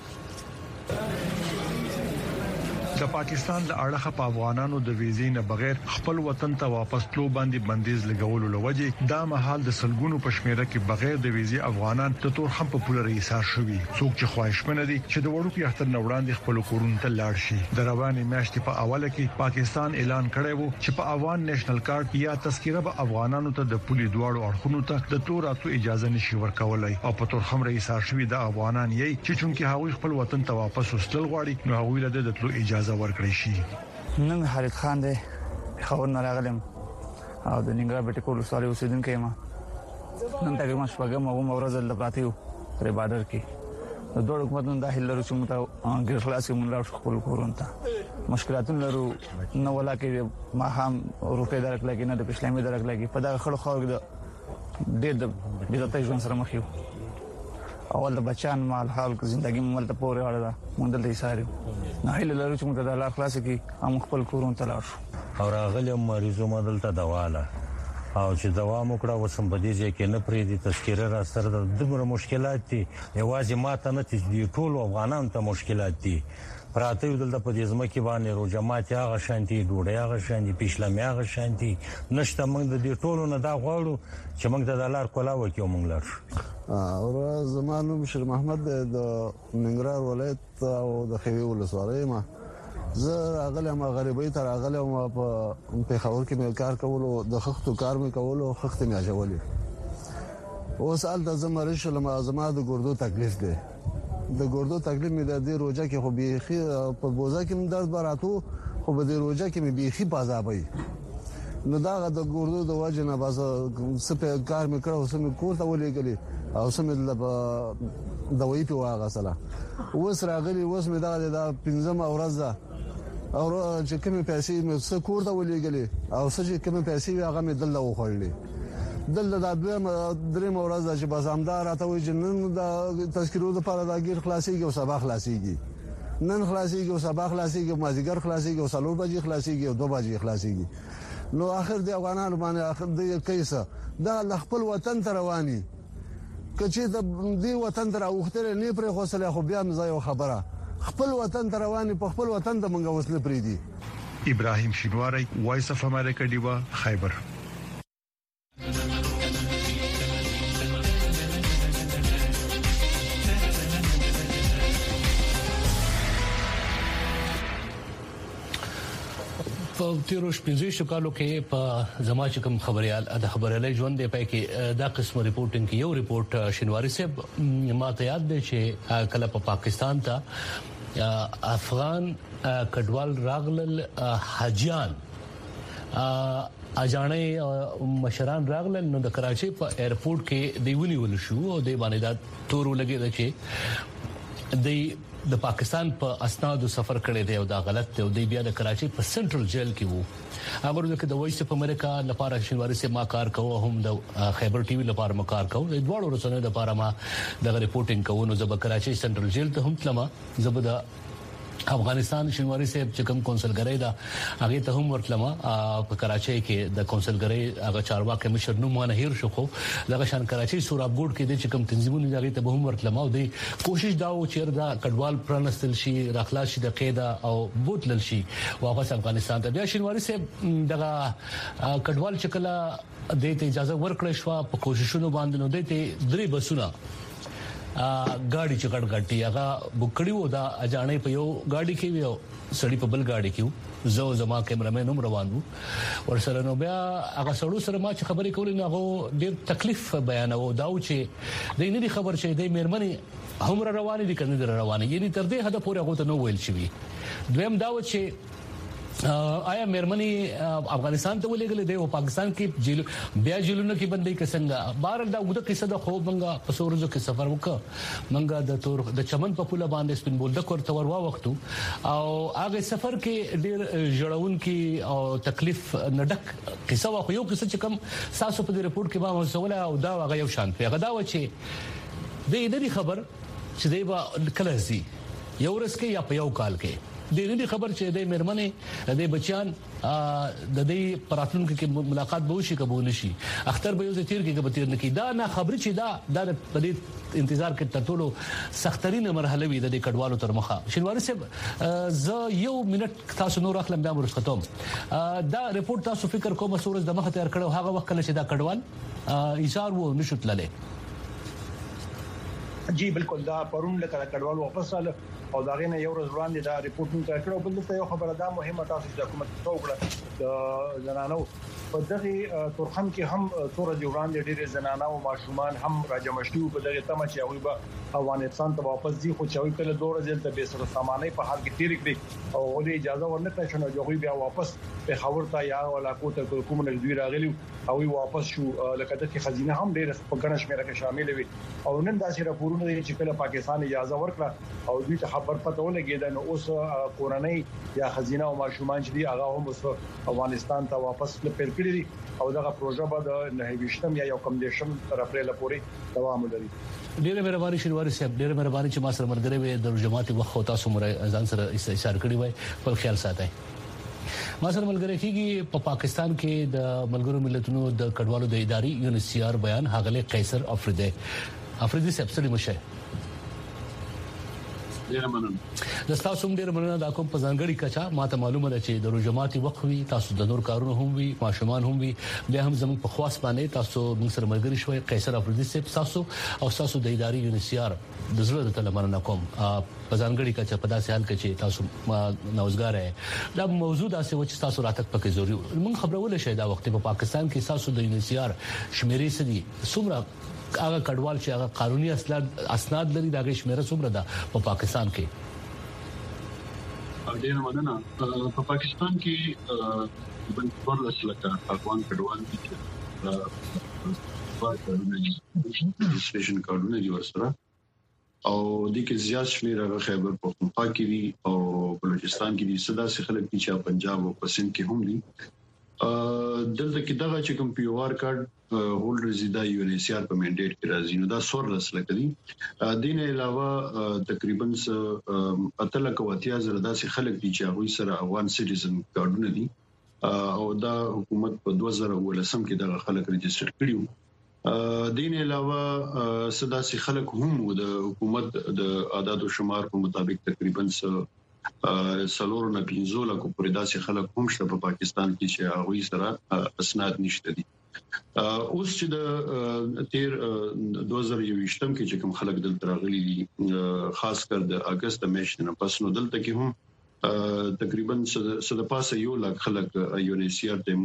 د پاکستان د اړخه په افغانانو د ویزې نه بغیر خپل وطن ته واپس تلو باندې بندیز لګولو لوجه دا مهال د سلګونو پښمیره کې بغیر د ویزې افغانان د تور هم په پوله ایثار شوي څوک چې خواهشمن دي چې د وړو پیاختر نوړاندې خپل کورونو ته لاړ شي د رواني میاشتې په اوله کې پاکستان اعلان کړی وو چې په افغان نېشنل کارت یا تذکره به افغانانو ته د پولي دواړو اړخونو ته د تور اتو اجازه نشي ورکولای او په تور هم ایثار شوي د افغانان یې چې چونکه هغوی خپل وطن ته واپس وستل غواړي نو هغوی له د تلو اجازه ورکړي شي نن خالد خان دی خبر نه راغلم او د ننګرهار بیت کول سره اوسیدونکو ما نن تقریبا شپږم او ورځ د پاتیو پر بارډر کې د دوه حکومتونو داخل لرو چې مته ګر خلاص کې مونږ راو خپل کورونته مشکلاتونه لرو نو ولا کې ما هم روپې درک لګي نه د اسلامي درک لګي په دا خړو خو د ډېر د بیرته ژوند سره مخ یو اول د بچان مال حال ژوندۍ مل ته پورې اړه مونږ دلته ساري نه هله لرو چې مونږ د الله خلاص کې هم خپل کورون ته لاړو او راغلی مریضو مدل ته دواله او چې دوا موکړه وسم بدیږي کې نه پرې دي تذکره را سره د دغه مشکلات دي یوازې ماته نه دي ټول افغانان ته مشکلات دي پراته دلته په دې ځمکه باندې روجمات هغه شانتي ډوډۍ هغه شانتي پښلمې هغه شانتي نشته. موږ د دې ټولو نه دا غواړو چې موږ د دلار کولا وکيو موږ لار او زمانو بشیر محمد د ننګرهار ولایت او د خوي ولسوالۍ ما زه اغلم غریبۍ تر اغلم په پیښور کې مې کار کولو د خښتو کار مې کولو خښت مې اجولې اوس ال د زمري شلم ازما د ګردو تکلیف دی د ګردو تکلیف مې د دې روزه کې خو بيخي په بوزا کې مې درد براتو خو په دې روزه کې مې بيخي پازابای نو دا د ګردو د وجه نه باز سپه کار مې کړو سم کور ته ولېګلې او سم د دوی په واغه سره اوس راغلي اوس مې دا پنځم ورځ او چې کومه پیسې مې څه کور ته ولېګلې او څه کومه پیسې هغه مې دلته وخړلې دلته د درې ورځ چې بس امدار راته وي جنن د تذکرو لپاره د غیر خلاصيږي او سبا خلاصيږي نن خلاصيږي او سبا خلاصيږي مازیګر خلاصيږي او سلور بجې خلاصيږي او 2 بجې خلاصيږي نو اخر د افغانانو باندې اخر د کیسه د خپل وطن ته رواني کچې د دې وطن ته راوختره نه پرې خوصله خو بیا مزایو خبره خپل وطن ته رواني په خپل وطن ته منګه وسله پری دي. ابراهيم شینواری وایس اف امریکا دیوا خیبر. په تیرو شپږ کالو کې په زما چې کوم خبريال د خبريالي ژوند دی پای کې دا قسم ریپورټینګ کې یو ریپورت شینواری صاحب ماته یاد دی چې کله په پاکستان ته افغان کډوال راغلل حاجیان اجانې مشران راغلل نو د کراچي په ایرپورټ کې دیونی ول شو او د باندې دا تور لګی چې د پاکستان په اسنادو سفر کړی دی او دا غلط دی او د بیا د کراچي په سنټرل جیل کې وو. هغه ځکه د وایس اف امریکا لپاره شینواری سے ما کار کوو هم د خیبر ټي وي لپاره ما کار کوو د دوړو رسنیو لپاره ما د ریپورټینګ کوو نو زب کراچي سنټرل جیل ته هم تلم زبد افغانستان شینواری صاحب چې کوم کونسلګری دا هغه ته هم ورتلمه په کراچي کې د کونسلګری هغه چارواکي مشر نو مانه هیر شو خو دغه شان کراچي سوراب ګوډ کې د چې کوم تنظیمونه هغه ته هم ورتلمه او د کوشش دا و چې دا کډوال پرانستل شي راخلاص شي د قاعده او بوتلل شي واپس افغانستان ته بیا شینواری صاحب دغه کډوال چې کله د اجازه ورکړې شو په کوششونو باندې نو د 3 بسونه गाड़ी چې ګډ هغه بوکړیو دا اجانې په یو गाड़ी کې ویو سړی په بل गाड़ी کې زو زما کیمرامین هم روانو ورسره نو بیا هغه سړو سره ما چې خبرې کولې نو هغه ډېر تکلیف بیانو دا چې د نه خبر شي د میرمنې هم روانې دي کنه روانې یعنی تر دې حد پورې هغه ته نو ویل شي دویم دا و چې آیا میرمنی افغانستان ته ولېګل دی او پاکستان کې جیل بیا جیلونو کې بندي کسنګ بار دا وګړه قصه د خو منګه په سورزو کې سفر وکړ منګه د تور د چمن په پوله باندې سپین بولد کور تور وا وختو او هغه سفر کې ډیر جوړون کې او تکلیف نډک قصه واخو یو قصه چې کوم ساسو په ریپورت کې ما مسوله او دا هغه یو شان په غدا و چې د دې خبر چې دی با کله سي یو ورځ کې یا په یو کال کې د دې خبر چې د میرمنې د بچیان د دې پراتونکو کې ملاقات به وشي قبول شي اختر به یو ځتیر کې به تیر نه کی دا نه خبر چې دا د دې انتظار کې ترټولو سخترینه مرحله وي د کډوالو تر مخه شینواری صاحب ز یو منټ تاسو نور اخلم بیا ورسختم دا ریپورت تاسو فکر کوم سورز د مخه تیار کړو هغه وخت کله چې دا کډوال ایثار وو نشوتلله جی بالکل دا پرون لکه کډوال واپس رااله او دا غینه یو ورځ وړاندې دا ریپورټینګ کړو بل څه یو خبره ده مهمه تاسو د حکومت څوکړه د زنانو په دغه تورخم کې هم تور دی وړاندې ډېر زنانه او ماشومان هم راجمشتي په دغه تمه چې هغه به افغانستان ته واپس دي خو چې کله دوه ورځې ته به سره سامانه په حال کې تیر کړی او ولې اجازه ورنکړه چې نو هغه بیا واپس په خبر ته یا علاقو ته کوم نه دوی راغلي او واپس شو لکه د خزینه هم ډېر په ګڼ شمېر کې شامل وي او نن داسې راپورونه دي چې کله پاکستان اجازه ورکړه او دوی ته خبر پته ولګیدا نو اوس کورنۍ یا خزینه او ماشومان چې دی هغه هم اوس افغانستان ته واپس پیل کړی دي او دغه پروژه به د 9 یا 1 تر اپریل پورې دوام لري. ډیره مهرباني شینواری صاحب ډیره مهرباني چې ما سره مرګره وي د جماعت وخت تاسو مر ځان سره اشاره کړی وای په خیال ساتئ. ما سره ملګری کیږي په پاکستان کې د ملګرو ملتونو د کډوالو د ادارې UNHCR بیان هغه قیصر افریدی صاحب سره مشه ډیر مننه د تاسو ډیر مننه دا کوم پزانګړي کچا ماته معلومه ده چې د روجماتي وقوي تاسو د نور کارونه هم وي ماشومان هم وي بیا هم زموږ په خواص باندې تاسو موږ سره ملګری شوي قیصر افریدي صاحب تاسو او تاسو د اداري یونیسيار د زړه د تلمنه کوم پزانګړي کچا په داسې حال کې چې تاسو نوزګار ہے دا موضوع داسې و چې تاسو راتک پکې ضروري موږ خبرول شي دا وخت په پاکستان کې تاسو د یونیسيار شمیرې سدي څومره هغه کډوال چې هغه قانوني اسناد لري دا غي شمیره څومره ده په پاکستان کې ډیر مننه په پاکستان کې بنځور لسلکه افغان کډوال دي چې سټیشن کارونه دي ورسره او د کې زیات شمیر خیبر پختونخوا کې دي او بلوچستان کې دي صدا سي خلک دي چې پنجاب او پسند کې هم دي دلته کې دغه چې کوم پی او آر کارت هولډر زیاده یونیسيار په منډیټ کې راځي نو دا سور لسلکه دي دین علاوه تقریبا 8,000 داسې خلک دي چې هغه سره افغان سټیزن کارډونه دي او دا حکومت په 2018 کې دغه خلک ريجستره کړیو دین علاوه سداسي خلک هم د حکومت د اعداد او شمار په مطابق تقریبا سلور نه 15 لک پورې داسې خلک هم شته په پاکستان کې چې هغه سره اسناد نشته دي اوس چې د 2020 کې چې کوم خلک دلته راغلي دي خاص کر د اگست میاشتې نه پس نو دلته کې هم تقریبا د پاسه یو لک خلک یونیسيار ته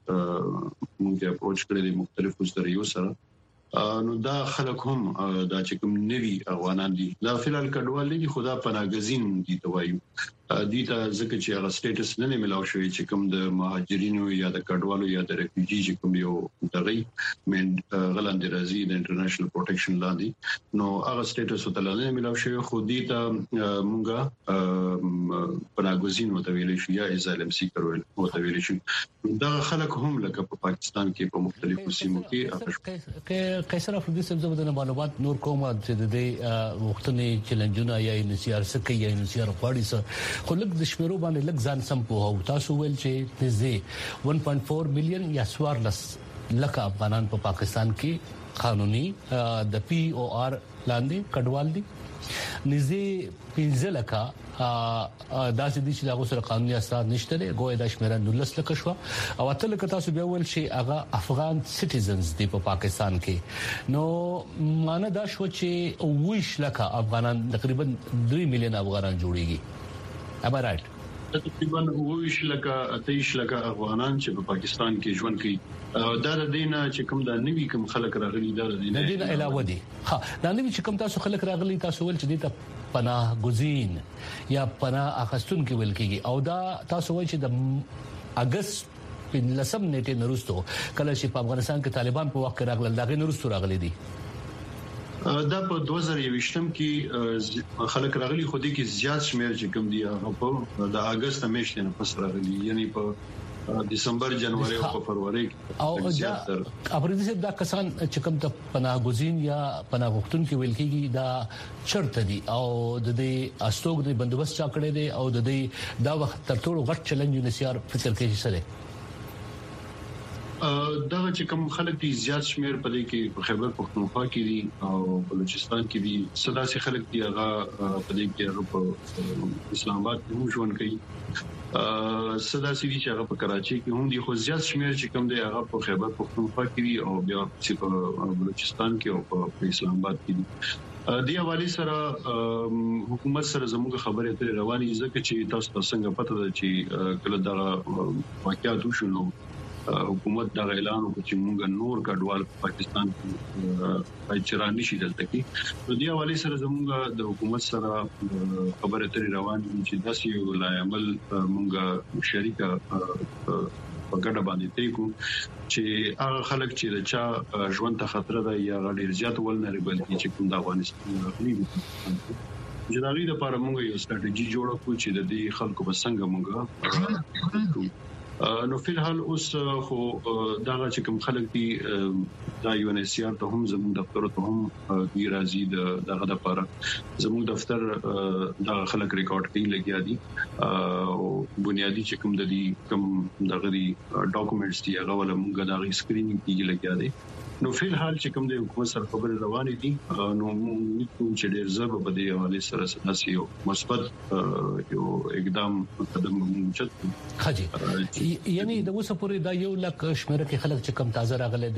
مونږ اپروچ کړی دي مختلفو ذریعو سره نو دا خلک هم دا چې کوم نوي افغانان دي دا فلال کډوال دي خدا پناهګزین دي توایو دي ته ځکه چې هغه سټیټس نه ملاو شوی چې کوم د مهاجرینو یا د کډوالو یا د ریفیوجی چې کوم یو دغه من غلاندې راځي د انټرنیشنل پروټیکشن لاندې نو هغه سټیټس ته نه ملاو شوی خو دي ته مونږه پناهګزین وتویل شي یا ازالم سیکر وتویل شي دا خلک هم لکه په پاکستان کې په مختلفو سیمو کې قیصر افریدي صاحب زموږ معلومات نور کومه چې د وختنی چیلنجونه یا انسيار سکه یا انسيار غواړي خو لږ د شمیرو باندې لږ ځان سم په هو تاسو ویل چې نږدې 1.4 مليون یا 14 لک افغانان په پاکستان کې قانوني د پی او آر لاندې کډوال دي نږدې 15 لک داسې دي چې دا غوسه قانوني اساس نشته دی ګویا د شمیره 19 لک شو او اتل ک تاسو بیا ول شي هغه افغان سټیزنز دی په پاکستان کې نو معنی دا شو چې 20 لک افغانان تقریبا 3 مليون افغانان جوړيږي am I right تقریبا 20 لک 23 لک افغانان چې په پاکستان کې ژوند کوي دا د دینه چې کوم د نوي کوم خلک راغلي دا د دینه علاوه دي ها دا نوي چې کوم تاسو خلک راغلي تاسو ول چې د پناه گزین یا پناه اخستون کې ویل کېږي او دا تاسو وایي چې د اگست په لسم نیټه نورستو کله چې په افغانستان کې طالبان په وخت کې راغلل دا غي نورستو راغلي دي دا په 2020 کې خلک راغلي خو دې کې زیات شمیر چې کوم دی هغه په د اگست میاشتې نه پس راغلي یعنی په دسمبر جنوري او په فروری او دا افریدي صاحب دا کسان چې کوم ته پناهګزین یا پناهغښتون کې ویل کېږي دا چرته دي او د دې استوګ د بندوبست چا کړی دی او د دې دا وخت تر ټولو غټ چیلنج یونیسيار فکر کوي سره دا چې کوم خلک دي زیات شمیر په دې کې په خیبر پختونخوا کې دي او بلوچستان کې دي صدا سي خلک دي هغه په دې کې په اسلام آباد کې هم ژوند کوي صدا سي دي چې هغه په کراچي کې هم دي خو زیات شمیر چې کوم دي هغه په خیبر پختونخوا کې دي او بیا چې په بلوچستان کې او په اسلام آباد کې دي د حواله سره حکومت سره زموږ خبرې ته رواني ځکه چې تاسو څنګه پته ده چې کله دا واقعیت وشو حکومت دا اعلان وکړ چې موږ نور کډوال پاکستان کې پېچرانی شي دلته کې نو دی حواله سره زموږ د حکومت سره خبرې اترې روانې چې داسې یو لای عمل موږ شریکه په ګډه باندې تیکو چې هغه خلک چې د چا ژوند ته خطر ده یا ډیر زیات ولنري بلکې چې کوم د افغانستان راغلي دي جنالي د لپاره موږ یو ستراتیژي جوړه کړو چې د دې خلکو په څنګه موږ نو په حال اوس خو دا چې کوم خلک دي دا یونیسيار ته هم زموږ دفتر ته هم دی راځي دغه د لپاره زموږ دفتر دا خلک ریکارډ کوي لګیا دي او بنیادی چې کوم د دې کوم دغه ډاکومېنټس دي هغه ول موږ دا غي سکرینینګ کیږي لګیا دي نو فل حال چې کوم د حکومت سره خبرې روانې دي نو موږ چې ډېر زړه په دې حواله سره سناسي او مثبت یو اقدام قدم موجود خاجي یعنی د اوسه پورې دا یو لک شمیره کې خلک چې کم تازه راغله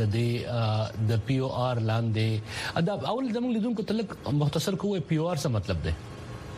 د پی او آر لاندې ادا اول زموږ لیدونکو تلک مختصر کوی پی او آر څه مطلب دی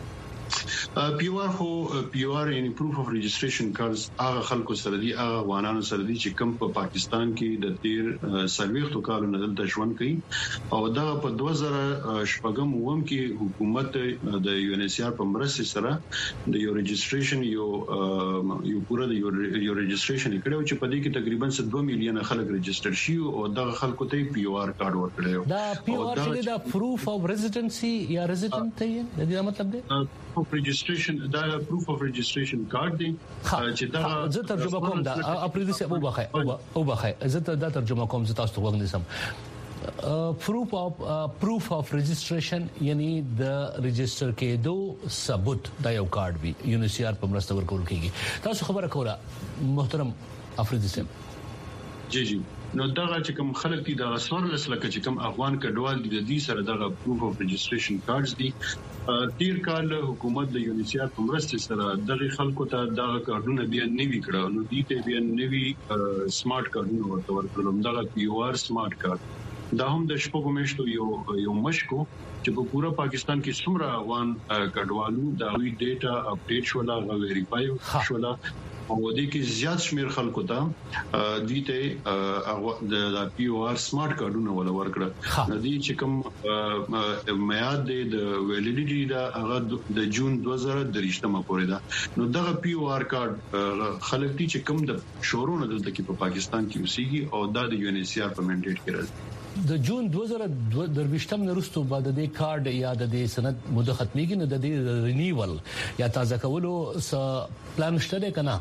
پی او آر یعنی پروف اف رجسٹریشن کارز هغه خلکو سره دي هغه وانانو سره دي چې کوم په پاکستان کې د تیر سرویختو کارو نه دلته ژوند کوي او دا په 2018 وم کې حکومت د یو ان ایس آر په مرسته سره د یو رجسټریشن یو پوره د یو رجسټریشن کړو چې په دې کې تقریبا 2 میلیون خلک رجسټر شي او دا خلکو ته پی او آر کارت ورکړي دا پی او آر چې دا پروف اف ریزیډنسي یا ریزیډنټ دی د دې مطلب دی registration دا proof of registration card دی چې دا زه ترجمه کوم دا اپریدي سه او بخای زه دا ترجمه کوم زه تاسو ته وګورم proof of registration یعنی د رجستر کېدو ثبوت دا یو کارت وي یو ان ایس آر په مرسته ورکول کیږي تاسو خبره کوله محترم افریدي سه جی نو دا چې کوم خلک دي دا اسوار لکه چې کوم افغان کډوال دي د دې سره دا پروف اف رجسټریشن کارتس دي تیر کال حکومت د یونیسیا په مرسته سره دغه خلکو ته دا کارونه بیا نوي کړو نو دي ته بیا نوي سمارټ کارونه ورکړل دا پی او آر سمارټ کارت دا هم د شپږو میاشتو یو مشکو چې په پورا پاکستان کې څومره افغان کډوالو دا وی ډیټا اپډیټ شولا ویریفای شولا او د کې زیات شمیر خلکو ته دوی ته د پی او آر سمارټ کارتونه ولا ورکړه د دې چې کوم میعاد د ویلیډیټي دا هغه د جون 2023 پورې ده نو دغه پی او آر کارت خلک دي چې کوم د شورونه دلته کې په پاکستان کې اوسېږي او دا د یو ان ایس آر په منډیټ کې راځي د جون 2023 نه وروسته بعد د کارت یا د سند مده ختميږي نو د رینیول یا تازه کولو پلان شته کنه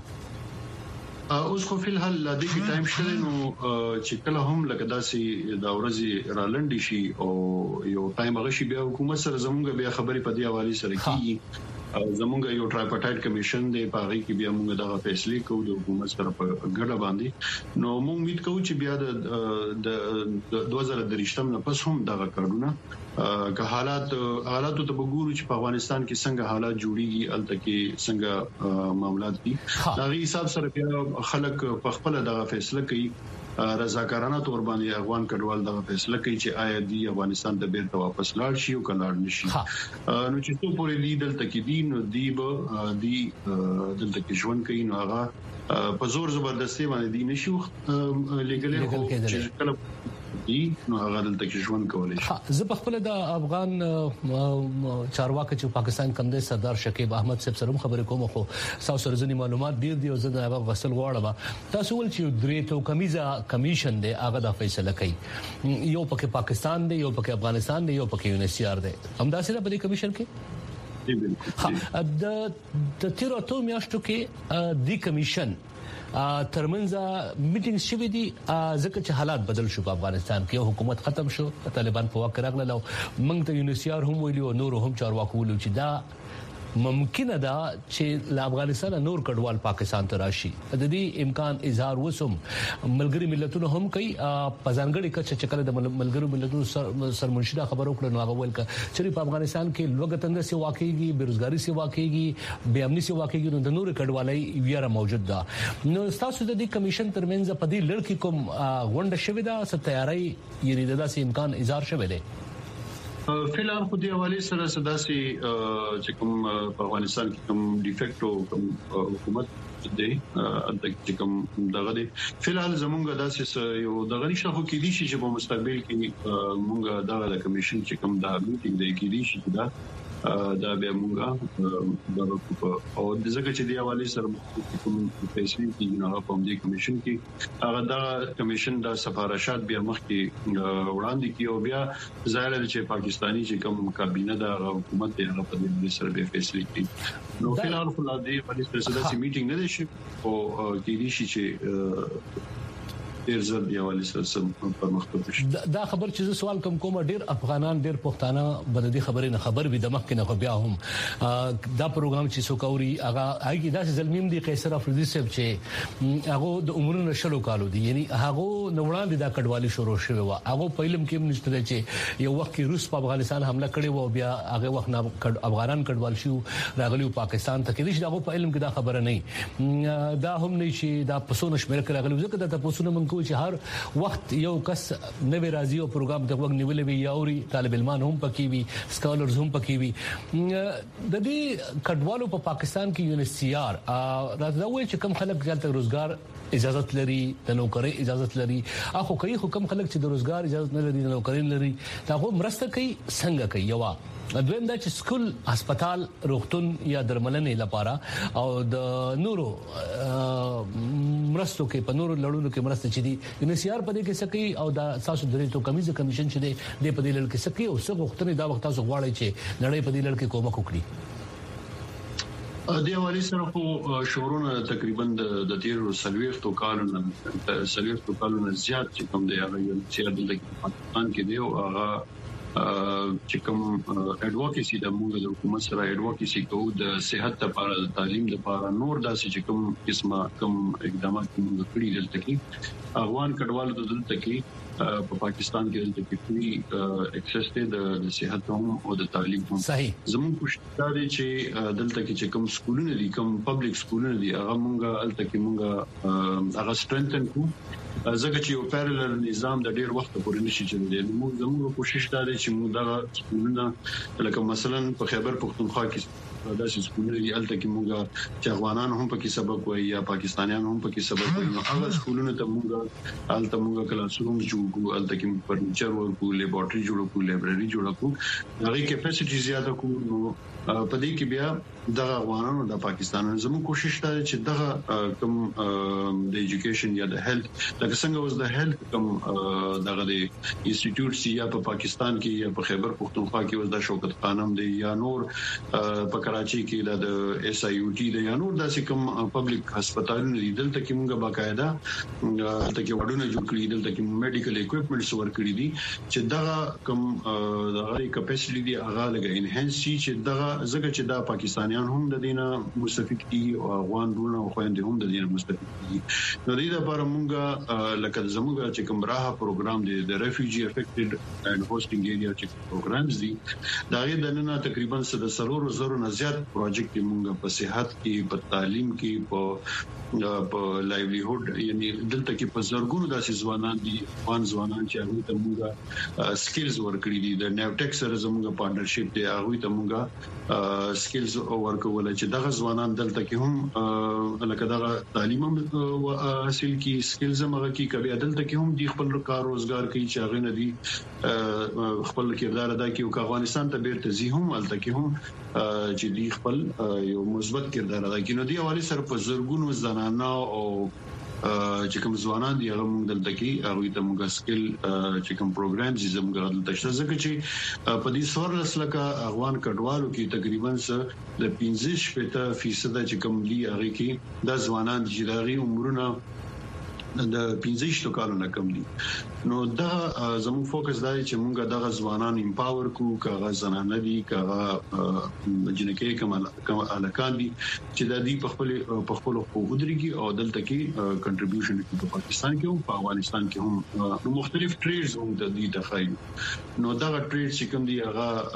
اوس خو په الحال د دې ټایم شته نو چې کله هم لکه داسې د ورځې رالنډي شي او یو ټایم هغه شي بیا حکومت سره زموږ بیا خبرې په دې حواله سره کیږي زمونږ یو ټرایپاټایټ کمیشن دی په هغه کې بیا موږ دغه فیصله کوو د حکومت سره په ګډه باندې نو موږ امید کوو چې بیا د 2023 نه پس هم دغه کارونه که حالاتو ته وګورو چې په افغانستان کې څنګه حالات جوړیږي الته کې څنګه معاملات دي دا غي حساب سره بیا خلک په خپل دغه فیصله کوي رضاکارانه تور باندې افغان کډوال دغه فیصله کوي چې آیا دی افغانستان ته بیرته واپس لاړ شي او کلاړ نشي نو چې څو پورې لیدل تکې دي نو دی دلته کې ژوند کوي نو هغه په زور زبردستي باندې دی نشي لګلې خو چې کله دي نو هغه دلته کې ژوند کولای شي زه په خپل د افغان چارواکي چې پاکستان کندې سردار شکیب احمد صاحب سره خبرې کوم خو تاسو سره ځینې معلومات ډیر دی او زه دا غسل غواړم تاسو ول چې درې تو کمیشن دی هغه د فیصله کوي یو پکې پاکستان دی یو پکې افغانستان دی یو پکې یو ان ایس آر دی همداسې په دې کمیشن کې د تیر اتو میاشتو کې د کمیشن ترمنځ میټینګ شوې دي ځکه چې حالات بدل شو په افغانستان کې حکومت ختم شو طالبان په واک راغله موږ ته یو ان ایس آر هم ویلو نور هم چارواکو ویلو چې دا ممکن ده چې له افغانستان نور کډوال پاکستان ته راشي د دې امکان اظهار وسوم ملګری ملتونو هم کوي په ځانګړي کچه چې کله د ملګری ملتونو سرمنشي خبرو کړو نو هغه ول چې په افغانستان کې لوګتند سي واقعي بیروزګاری سي واقعي بے امني سي واقعي نو د نور کډوالۍ ویره موجود ده نو تاسو د دې کمیشن ترمنځ په دې لړ کې کوم غونډه شوې ده ست تیاری یعنی د داسې امکان اظهار شوی دی فلال خو دی حواله سره صداسي چې کوم په افغانستان کې کوم ډیفیکټو کوم حکومت دی چې کوم دغه دی فلال زمونږ داسې یو دغه نشه خو کې دي چې په مستقبل کې مونږ دغه کمیشن چې کوم دا میټینګ دی کې دي چې دا به موږ د او د ځکه چې دی حواله سره کوم فیصله کیږي نو په دې کمیشن کې هغه دا کمیشن د سفارشات بیا مخکې وړاندې کیو بیا ظاهر چې پاکستانی چې کوم کابینه د حکومت دی هغه په دې سره به فیصله کوي نو فلال خو د دې په اړه څه میټینګ نه دی شي او کې دي چې ډیر زر دی حواله سره پرمختګ شي. دا خبر چې سوال کوم ډیر افغانان ډیر پښتانه بلدي خبرې نه خبر وي د مخ کې نه بیا هم دا پروګرام چې سوکوري هغه هغه داسې ظلمیم دي قیصر افریدي صاحب چې هغه د عمرونو شلو کالو دي یعنی هغه نوړاندې دا کډوالي شروع شوه و هغه پهلم کې نشته چې یو وخت کې روس په افغانستان حمله کړې و بیا هغه وخت نه افغانان کډوال شو راغلي پاکستان ته کې دا په علم کې دا خبره نه دا هم نه شي دا پسونه شمیر کړه غلو ځکه دا پسونه مونږ کو چې هر وخت یو کس نوې راځي او پروګرام د وګ نیولې وي یاوري طالب علمان هم پکې وي سکالرز هم پکې وي د دې کډوالو په پاکستان کې UNHCR راځوي چې کم خلک ځل روزګار اجازه لري د نوکری اجازه لري اخو کوي حکم خلک چې د روزګار اجازه نه لري د نوکری لري دا هم مرسته کوي څنګه کوي یو دویم دا چې سکول هسپتال روغتون یا درملنې لپاره او د نورو مرستو کې په نورو لړونو کې مرسته چي دي UNHCR په دې کې سکی او دا تاسو درې ته کمیزه کمیشن چې دی په دې لړ کې سکی او څو وختونه دا وخت تاسو غواړئ چې نړۍ په دې لړ کې کومک وکړي. د حواله سره خو شورونه تقریبا د 13 کالونو زیات چې کوم دی هغه چې د پاکستان کې دی او هغه چې کوم اډوکیسي د موږ د حکومت سره اډوکیسي کوو د صحت لپاره د تعلیم لپاره نور داسې چې کوم قسمه کوم اقدامات موږ کړی دلته کې افغان کډوالو دلته کې په پاکستان کې دلته کې فری اکسس ته د صحت او د تعلیم هم زموږ کوشش دی چې دلته کې چې کوم سکولونه دي کوم پبلک سکولونه دي هغه موږ دلته کې موږ هغه سترنتن کو ځکه چې یو پیرالل نظام د ډیر وخت پورې نشي چلېدل. موږ زموږ کوشش دا دی چې موږ دا سکولونه لکه مثلا په خیبر پختونخوا کې داسې سکولونه دي الته کې موږ چې افغانان هم پکې سبق وایي یا پاکستانیان هم پکې سبق وایي نو هغه سکولونه ته موږ الته موږ کلاس روم جوړ کوو الته کې فرنیچر ورکو لیبارټري جوړ کوو لایبرری جوړ کوو هغه کیپاسټي زیاته کوو نو په دې کې بیا د افغانانو د پاکستانونو زموږ کوشش دا چې دغه کوم د ایجوکیشن یا د هیلث لکه څنګه اوس د هیلث کوم دغه د انسټیټیوټس یا په پاکستان کې یا په خیبر پختونخوا کې اوس د شوکت خانم دی یا نور په کراچي کې د SIUT دی یا نور داسې کوم پبلک هسپتالونه دي دلته کې موږ باقاعده دلته کې وډونه جوړ کړی دلته کې میډیکل اکوپمنټس ورکړي دي چې دغه کوم دغه کیپاسټي دی هغه لګا انهانس شي چې دغه زګه چې د پاکستانیان هم د دینه مستفید دي او افغان ډونه او خويندې هم د دینه مستفید دي. نو د دې لپاره موږ لکه زموږ چې کوم راهه پروګرام دی د ریفیوجی افیکټډ اند هوسټینګ ایریا چې پروګرامز دي دا غي د نن تقریبا 300 نه زیات پروجیکټ موږ په صحت کې په تعلیم کې په لایولیهود یعنی دلته کې په زرګونو داسې ځوانان دي افغان ځوانان چې هغه ته موږ سکلز ورکړي دي د نیوټیک سره زموږ پارټنرشپ دی هغه ته موږ سکلز ورکول چې دغه ځوانان دلته کې هم لکه دغه تعلیم حاصل کی سکلز مغه کی کبي دلته کې هم د خپل کار روزګار کوي چې هغه نه دي خپل کردار ادا کوي او افغانستان ته بیرته زی هم دلته کې هم چې دی خپل یو مثبت کردار ادا کوي نو دی حواله سره په زرګونو زنانه او چې کوم ځوانان دي هغه موږ دلته کې هغه ته موږ سکل چې کوم پروګرام چې زموږ دلته شته ځکه چې په دې سور لسلکه افغان کډوالو کې تقریبا د 15% چې کوم دي هغه کې د ځوانان چې دغه عمرونه د 15 کالو نه کم دي نو دا زموږ فوکس دی چې موږ دغه ځوانان امپاور کو کاغه زنانه دي کاغه جنکې کوم الکان دي چې د دې په خپل خودريږي او دلته کې کنټریبیوشن کوي په پاکستان کې او په افغانستان کې هم مختلف ټریډز هم د دې تخیل نو دا ټریډ چې کوم دي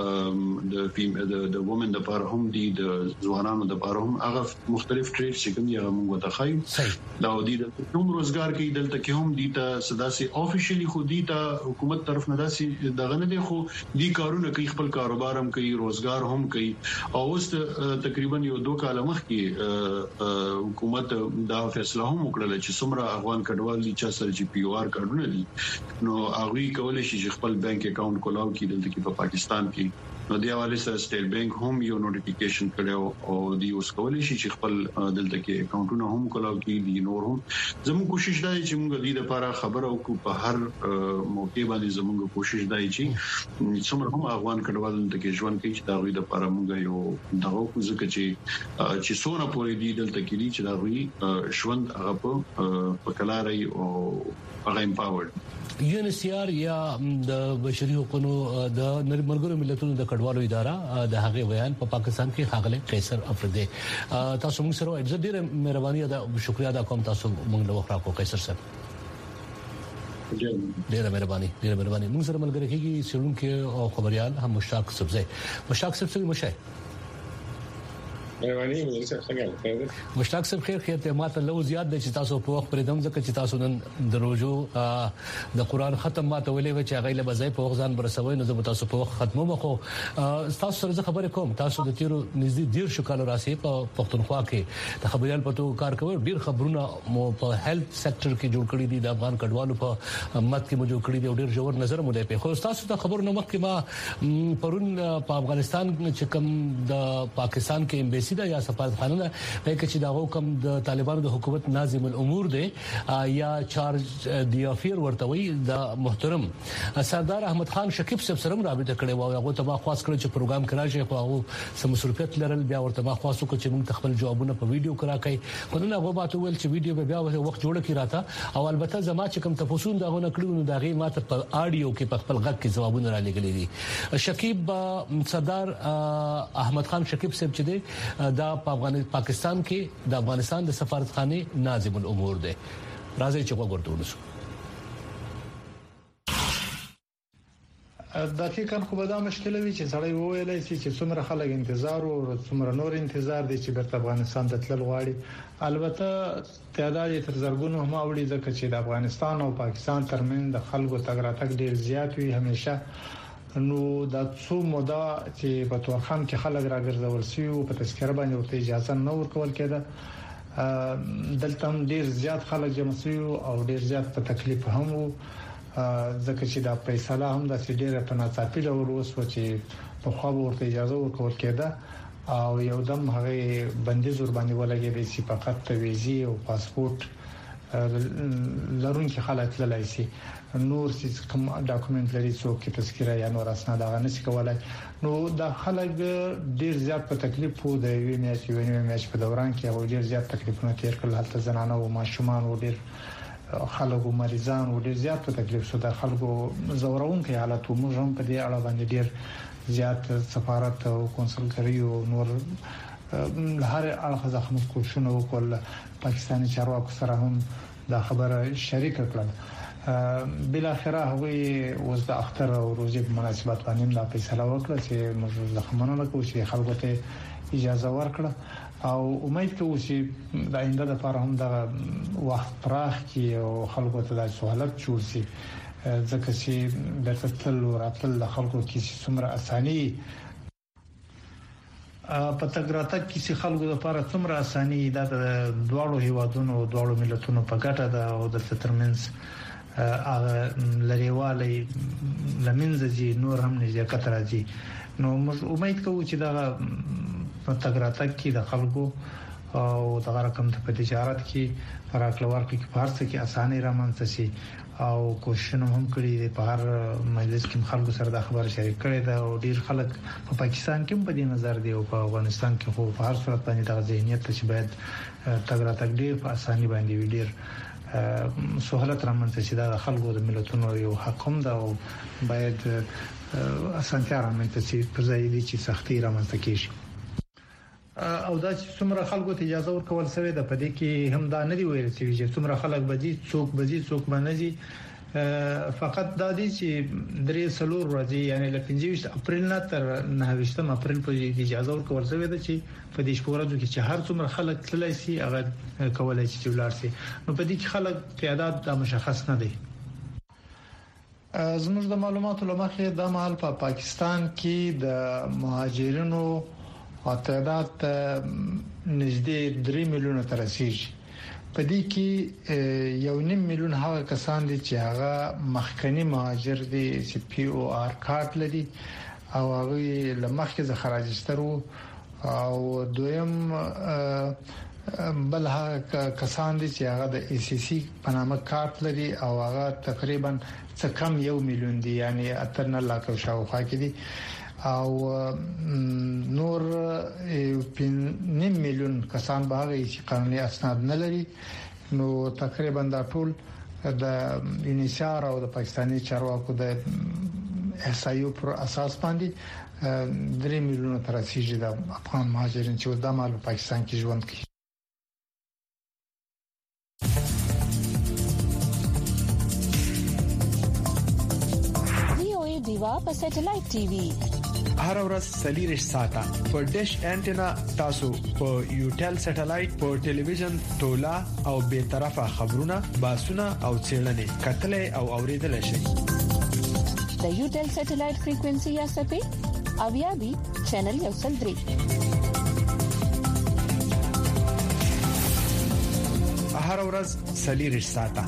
هغه د وومن د لپاره هم دي د ځوانانو د لپاره هم هغه مختلف ټریډ چې کوم دي هغه موږ تخیل دا د کوم روزګار کې دلته کې هم دي ته صداسي افیشلی خو دي ته حکومت طرف نه داسي دغه نه دي خو دي کارونه کوي خپل کاروبار هم کوي روزګار هم کوي او اوس تقریبا یو 2 کال مخکې حکومت دا فیصله هم وکړه چې څومره افغان کډوال دي چې سره GPR کارونه دي نو هغه کولای شي خپل بانک اکاونټ کولاو کې دلته کې په پاکستان کې نو دی حواله سره سټیټ بانک هم یو نوټیفیکیشن کړو او دی اوس کولای شي چې خپل دلته کې اکاونټونه هم کولاو کې دي نور هم زموږ کوشش دی چې موږ دې لپاره خبر او کو په هر موقع باندې زموږ کوشش دی چې څومره هم افغان کډوال دلته کې ژوند کوي چې دا غوي د لپاره موږ یو دغه ځکه چې څونه پورې دي دلته کې دي چې دا غوي ژوند هغه په کلاري او هغه امپاورډ UNHCR یا د بشري حقوقو د ملګرو ملتونو د کډوالو اداره د هغه بیان په پاکستان کې خاغله قیصر افریدي تاسو موږ سره عزت ډیره مهرباني ده شکریا ادا کوم تاسو موږ له وخت راکو قیصر صاحب ډیره مهرباني موږ سره ملګری کیږي سړون کې او خبريال هم مشتاق سبزه مشای مشتاق صاحب خیر ته ماته لو زیات د چې تاسو په وخت پر دم ځکه چې تاسو نن د روزو د قران ختم ماته ویلې و چې هغه له بځای په وخت ځان برسوي نو زه تاسو په وخت ختمو مخو تاسو سره خبرې کوم تاسو د تیرو نږدې 1.5 کال راسي په پښتونخوا کې د خبريال په توګه کار کوي ډیر خبرونه په هیلث سېکټر کې جوړ کړی دي د افغان کډوالو په مت کې موجود کړی دي ډیر جوړ نظر مو دی په خو تاسو ته خبرونه مخکې ما پرون په افغانستان چې کوم د پاکستان کې امبیسي دا یا سفارتخانه لکه چې دا حکم د طالبانو د حکومت ناظم الامور دی یا چارج دی افیر ورته وي د محترم سردار احمد خان شکیب صاحب سره رابطه کړې و هغه ته ما خاص کړ چې پروګرام کراږي خو هغه سمسورفیت لرل بیا ورته ما خاصو کو چې موږ خپل جوابونه په ویډیو کرا کوي خو نه هغه باته ول چې ویډیو به بیا وخت جوړ کی راته او البته زما چې کوم تاسو دغه نکړو نو دغه ماته په اډیو کې په خپل غږ کې جوابونه را لګلې دي شکیب سردار احمد خان شکیب صاحب چې دی دا پاکستان کې د افغانستان د سفارتخانه ناظم الامور دی راځي چې وګورئ دقیقاً خو به دا مشکل وي چې سړی وویلای شي چې څومره خلک انتظار او څومره نور انتظار دي چې بیرته افغانستان ته تلل غواړي البته تعداد تر زرګونو هم اوړي ځکه چې د افغانستان او پاکستان ترمن د خلکو تګ راتګ ډیر زیات وي همیشه نو د څو موده چې په تورخم کې خلک راګرځول شي او په تذکره باندې ورته اجازه نه ورکول کېده دلته هم ډیر زیات خلک جمع شي او ډیر زیات په تکلیف هم وو ځکه چې دا فیصله هم د سیډره په ناڅاپي ډول وسو چې په خو ورته اجازه ورکول کېده او یو دم هغه بندیز ور باندې ولګېدي چې فقط ویزه او پاسپورت لرونکي خلک تللی شي نور چې کوم ډاکومنت لري څوک چې تذکره یا نور اسناد هغه نشي کولای نو د خلک ډیر زیات په تکلیف وو د وی میاشتې په دوران کې او ډیر زیات تکلیفونه تیر کړل هلته زنانه او ماشومان او ډیر خلکو مریضان او ډیر زیات په تکلیف شو د خلکو زورونکي حالت موږ هم په دې اړه باندې ډیر زیات سفارت او کنسولګری او نور هر اړخ زخم کوشونه وکول پاکستاني چارواکو سره هم دا خبره شریک کړل بل اخره هغه وز د اختر او روزي په مناسبت باندې دا فیصله وکړه چې موږ زخمونه له کوشي خلکو ته اجازه ورکړه او امید کوم چې د آینده لپاره هم دا وخت پراخ کی او خلکو ته د سہولت جوړ شي ځکه چې د تل راتل د خلکو کې څومره اساني په تګراته کې خلکو لپاره څومره اساني د دوړو هیوادونو او دوړو ملتونو په ګټه ده او د ترمنځ لريوالي لمنځي نور هم نږدې کتر راځي نو موږ امید کوو چې دا په تګراته کې د خلکو او د رقم په تجارت کې راکړه ورکړه کې په هر څه کې اساني رامنځته شي او کوششونه هم کړی دي په هر مجلس کې خلکو سره د خبر شریک کړي دا او ډیر خلک په پاکستان کې په دې نظر دی او په افغانستان کې خو په هر صورت باندې د ذهنیت چې باید تګراته ډیر په اساني باندې ډیر سہولت رامنځته شي د خلکو د ملتونو یو حق هم ده او باید اسانتیا رامنځته شي په ځای دي چې سختي رامنځته کیږي او دا چې څومره خلکو ته اجازه ورکول شوی ده په دې کې هم دا نه دی ویل چې څومره خلک بځي څوک باندې فقط دا دي چې درې سلور ورځې یعنی له 15 اپریل نه تر 9 اپریل پورې اجازه ورکول شوی ده چې په دې شپورځو کې چې هر څومره خلک تللی شي هغه کولای شي چې ولر شي نو په دې کې خلک تعداد دا مشخص نه دی زموږ د معلوماتو لمخې د مال په پاکستان کې د مهاجرینو تعداد نږدې 3 میلیونه تر رسیدي په دې کې 1.5 میلیون هغه کسان دي چې هغه مخکنی مهاجر دي چې پی او آر کارت لري او هغه لمخکې ز خراجسترو او دویم بل هغه کسان دي چې هغه د ای سی سی په نامه کارت لري او هغه تقریبا څه کم 1 میلیون دي یعنی 18 لک شاوخوا کې دي او نور 9 میلیون کسان به هغه چې قانوني اسناد نه لري نو تقریبا دا ټول د یونیسار او د پاکستاني چارواکو د احصایو پر اساس باندې 3 میلیون تر رسیدي د افغان مهاجرین چې د مال په پاکستان کې ژوند کوي. دیوا په سټلایټ ټي وي هر ورځ سلیریش ساته په ډیش انټینا تاسو په یوټل سټلایټ په ټلویزیون تولا او به طرفه خبرونه باسونه او چیرلنې کتلې او اوریدل شي. د یوټل سټلایټ فریکوئنسي یا سپې او یا بي چینل یو سل 3 هر ورځ سلیریش ساته.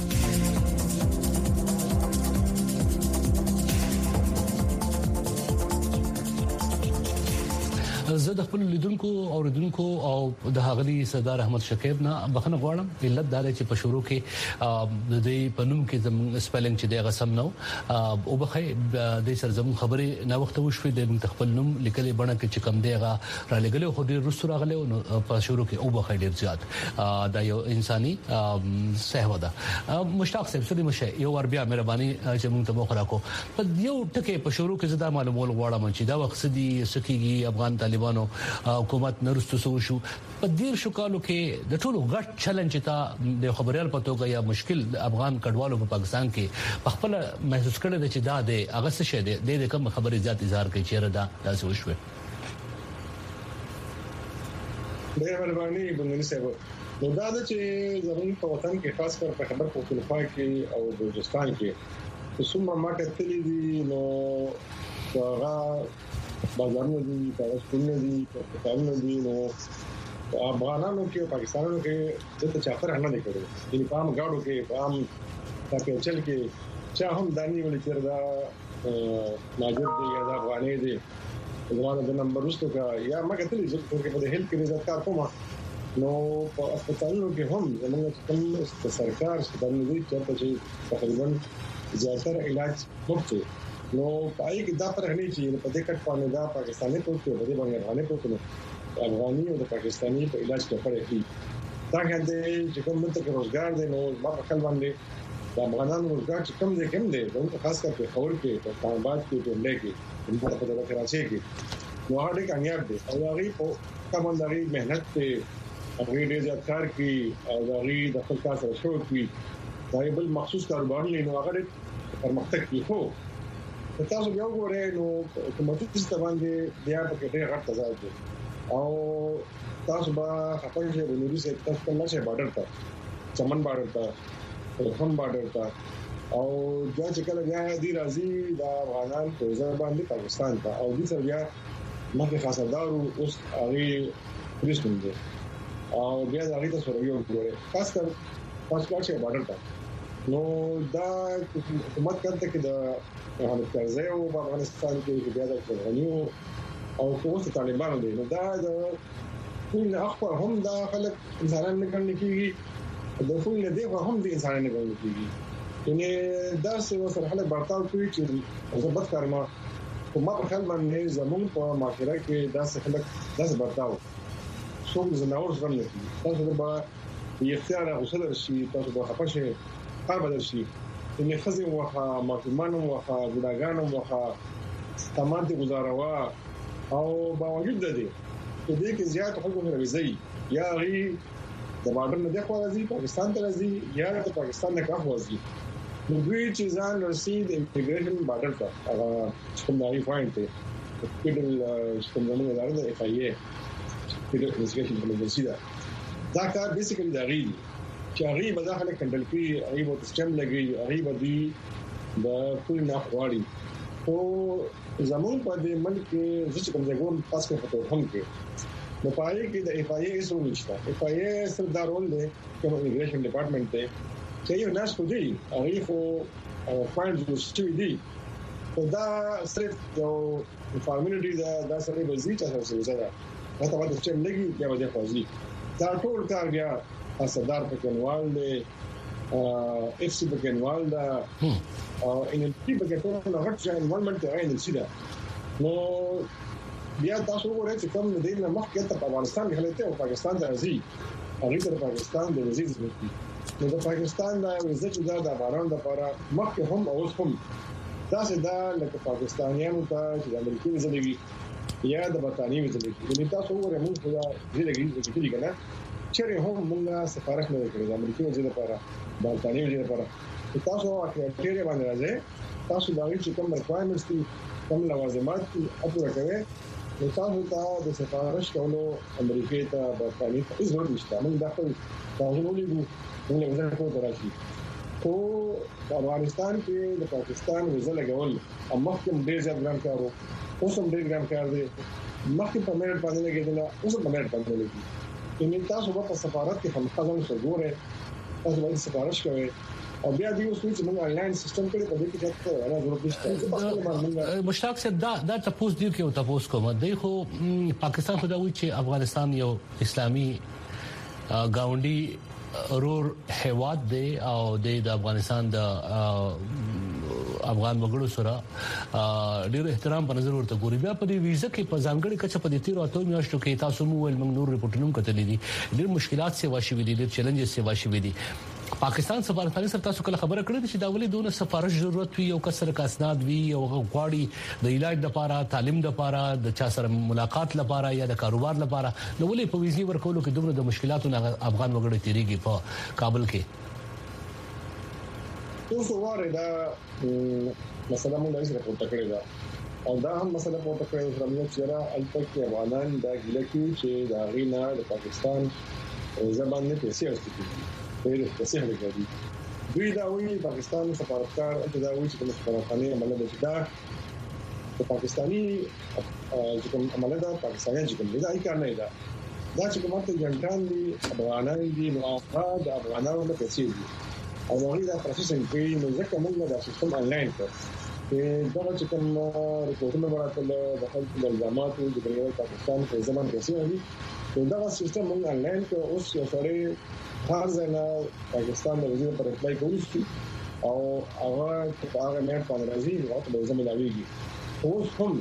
زه د خپل لیدونکو او اوریدونکو او د هغلی سردار احمد شکیب نه بخنه غواړم علت دا چې په شروع کې د دې پنوم کې زموږ سپیلنګ چې د غسم نو او بخې د سرزم خبره نه وخت وشوي د خپل نوم لیکلې بڼه کې چې کم دیغه را لګلې خو ډیر رسو راغله په شروع کې او بخې ډیر زیات دا یو انساني سهو ده. مشتاق صاحب سړي مشه یو ور بیا مهرباني چې موږ ته مخ راکو په یو ټکي په شروع کې زدا معلومول غواړم چې دا وخت دي سکیږي افغان طالبانو حکومت نرستو شو په ډیر شو کالو کې د ټولو غټ چیلنج ته د خبريال پتو غیا مشکل افغان کډوالو په پاکستان کې خپل محسوس کړل چې دا د اگست شه د کوم خبري ذات اظهار کوي چې دا تاسو وشوي. ډیر مهرباني بندنی صاحب نو دا چې زموږ په وطن کې خاص کر په خبر پختونخوا کې او بلوچستان کې څومره ماته تللی دي نو هغه بازارونه دي تاسو دي پاکستانونه دي نو افغانانو کې پاکستانونو کې څه چاپر نه لیکلو د پام غاړو کې پام تاکي چل کې چا هم دانی ولې چردا ماجر دي یا افغاني دي زموږ د نمبر وستو کا یا مګه تلې چې په دې هیلث کې عزت کار کوم نو په هسپتالونو کې هم زموږ کوم سرکار ستاسو دي چې تقریبا زیاتره علاج مفت نو پای کې دا فرق نه چې په دې کټ باندې دا پاکستاني پروت په دې باندې افغاني پروت افغاني او د پاکستاني په علاج کې فرق دی. دا هغه چې کوم منطقه روزګار دی نو ما په خپل باندې د افغانانو روزګار چې کم دی نو خاص کر په خور کې په اسلامآباد کې په لګي په دغه کراچي کې نو هغه کامیاب دي او هغه په کومنداري مهنت ته هغه ډېر زیات کار کوي او هغه د خپل کار سره شروع کوي دا یو بل مخصوص کاروبار لري نو هغه پرمختګ کوي. تاسو یو غوړې نو کومه څه باندې بیا په کې ډېر غټ تضاد دی او تاسو به خپل ژوند د نوري سره تاسو په لاسه بارډر ته چمن بارډر ته هم بارډر ته او دا چې کله بیا دی راځي دا افغانان په ځای باندې پاکستان ته او دې سره بیا مخه خاصدارو اوس هغه پرېښتون دي او بیا دا غیته سره یو غوړې خاص کر پاسپورت بارډر ته نو دا حکومت کړه کې دا هغه کارځي او په افغانستان کې بیا د غنیو او کومه طالبانو دي نو دا د ټول اخبار هم دا خلک انسانان نه کړنی کیږي د ټول نه دی هم د انسانان نه کړنی کیږي یعنی دا څه وسره خلک برتاو کوي چې ضبط کارما کومه په خپل باندې زموږ په معاشره کې دا څه خلک دا څه برتاو څوک زناور ځل نه کوي تاسو به اختیار غوښتل شي تاسو به خپشه کار بدل شي ان خزم وخا ماکمانو وخا ګډاګانو وخا تمام دي گزاروا او باوجود د دې چې زیات خلکو راځي یا غي د بارډر نه د خو راځي پاکستان ته راځي یا د پاکستان نه کاف راځي نو دوی چې ځان رسید انټیګریشن بارډر ته هغه کوم دی پوینټ ته کېدل کوم نه لري د اف ای ای کېدل انټیګریشن په لږه سیده دا کار بیسیکلی دا غي چې هغه به داخله کنټرول کوي هغه به سیستم لګي هغه به دی د ټول نه غواړي او زمون په دې ملک کې چې کوم ځای ګون پاس کې پته هم کې نو پای کې د اف ای ای سره نشته اف ای ای سره دا رول دی چې ایمګریشن ډپارټمنټ ته چې یو ناس خو دی هغه خو فایل جو شوی دی دا صرف یو فارمینټي دا سره به زی چې تاسو زده دا ته د چم لګي یا د فوزي دا ټول کار بیا صدر پکنوال دی اف سی پکنوال دا او ان ال پی پکنوال نه غټ ځای انوالمنت دی ان ال سی دا نو بیا تاسو وګورئ چې کوم د دې مخکې ته په افغانستان کې حالت او پاکستان ته راځي هغه تر پاکستان د وزیر ځمکې نو د پاکستان د وزیر د افغانانو لپاره مخکې هم او اوس هم دا څنګه لکه پاکستانیانو ته چې د امریکا وزلوي یا د برتانیې وزلوي د تاسو وګورئ موږ دا ځلګي چې کنه چیرې هم موږ سفارش نه کړی د امریکا وزیر لپاره برتانیې وزیر لپاره تاسو اکرېټری باندې راځي تاسو دا چې کوم ریکوایرمنټس دي کوم لوازمات اپوره کوي تاسو ته د سفارش کولو امریکا ته برتانیې ته ضرورت نشته موږ دا خپل تاسو ولې موږ وزیر کوو دراشي خو افغانستان کې د پاکستان وزیر لګول مخکې ډېر ځای ګرام کارو اوس هم ډېر ګرام کار دی مخکې په مېرټ باندې لګیدل اوس په مېرټ باندې لګي ان تاسو په سفارت کې هم خلک څنګه تاسو باید سفارش کوئ او بیا دی اوس چې موږ آنلاین سیستم کې په دې کې څه نه ضرورت نشته مشتاق صاحب دا تاسو دی کې تاسو کوم دی خو پاکستان خو دا وایي چې افغانستان یو اسلامي گاونډي رور هیواد دی او د افغانستان د افغان وګړو سره ډېر احترام په نظر ورته ګوري بیا په دې ویزه کې په ځانګړي کچه په دې 13 میاشتو کې تاسو مو ول موږ نور ریپورټونو کتلې دي ډېر مشکلات سیوا شوې دي ډېر چیلنجز سیوا شوې دي پاکستان سفارتخانه سره تاسو کله خبره کړې چې دا ولې دونه سفارش ضرورت وي او کسر کا اسناد وي او غواړي د علاج لپاره تعلیم لپاره د چا سره ملاقات لپاره یا د کاروبار لپاره نو ولې په ویزي ورکولو کې دومره د مشکلاتو نه افغان وګړي تیریږي په کابل کې تاسو واره دا مثلا موږ داسې راپورټ کړی دا او دا هم مثلا راپورټ کړی چې را الپک افغانان دا ګلکی چې دا غینا د پاکستان زبان نه پیسې واستي په پیسې هلګي دوی دا وایي پاکستان سفارتکار دا وایي چې د سفارتخانه عمله ده دا پاکستاني چې کوم عمله ده پاکستاني چې کوم دا کار نه ده دا چې کومه جنټان دي افغانان دي نو افغان د افغانانو د پیسې دي او هغه دا پروسیسینګ کوي نو ځکه موږ دا سیستم آنلاین کړ دا چې کوم ریپورټونه وراتل د خلکو د الزاماتو د بریال پاکستان په زمان پیسې دي دا سیستم موږ آنلاین کړ اوس یو سره هر ځای پاکستان د وزیر پر اپلای کوي او هغه هغه نه په راځي او په زموږ لاویږي اوس هم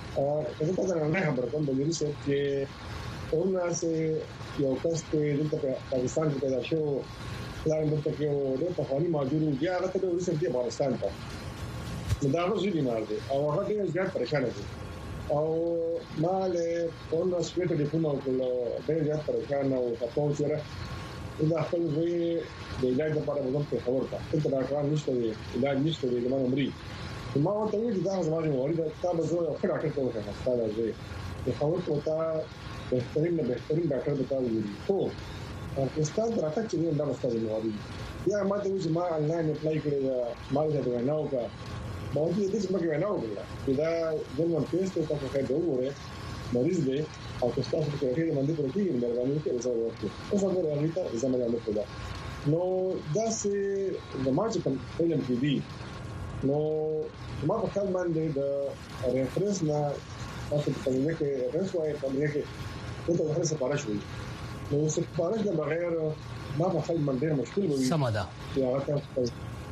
زه تاسو نه خبر کوم د ویلي څه چې اوناسه یو کس په پاکستان کې پیدا شو پلان د تکیو د تخالي ماجورو بیا هغه ته ورسېږي په افغانستان ته دا نو ځي بیمار دي او هغه ډېر زیات پریشان دي او ماله اون سپیټ دی په نو ډېر زیات پریشان او تاسو سره دا خپل وی د علاج لپاره موږ ته خبر تا ته دا کار نشته دی علاج نشته دی زموږ عمرې ما ورته وی دا زموږ موري دا تاسو زه خپل ډاکټر ته وښیم تاسو زه د خبر کوتا بهترین ډاکټر ته وایي خو پاکستان راځي چې دا مستعد موري یا ما ته وی ما آنلاین اپلای کړی ما ته نه وکړه ما دې دې څنګه نه وکړه دا زموږ پیسې تاسو ته وګورئ مریض دی او تاسو ته کې باندې پروتین مېرمنې کې زو ورته اوس هغه راځي زموږ عمل کړه نو دا سه د مارچ په فلم کې دی نو ما په خپل باندې د ریفرنس نه تاسو په دې کې ریفرنس وایي په دې کې ته د سفارش وایي نو سفارش د بغیر ما په خپل باندې مشکل وایي سمدا یا تاسو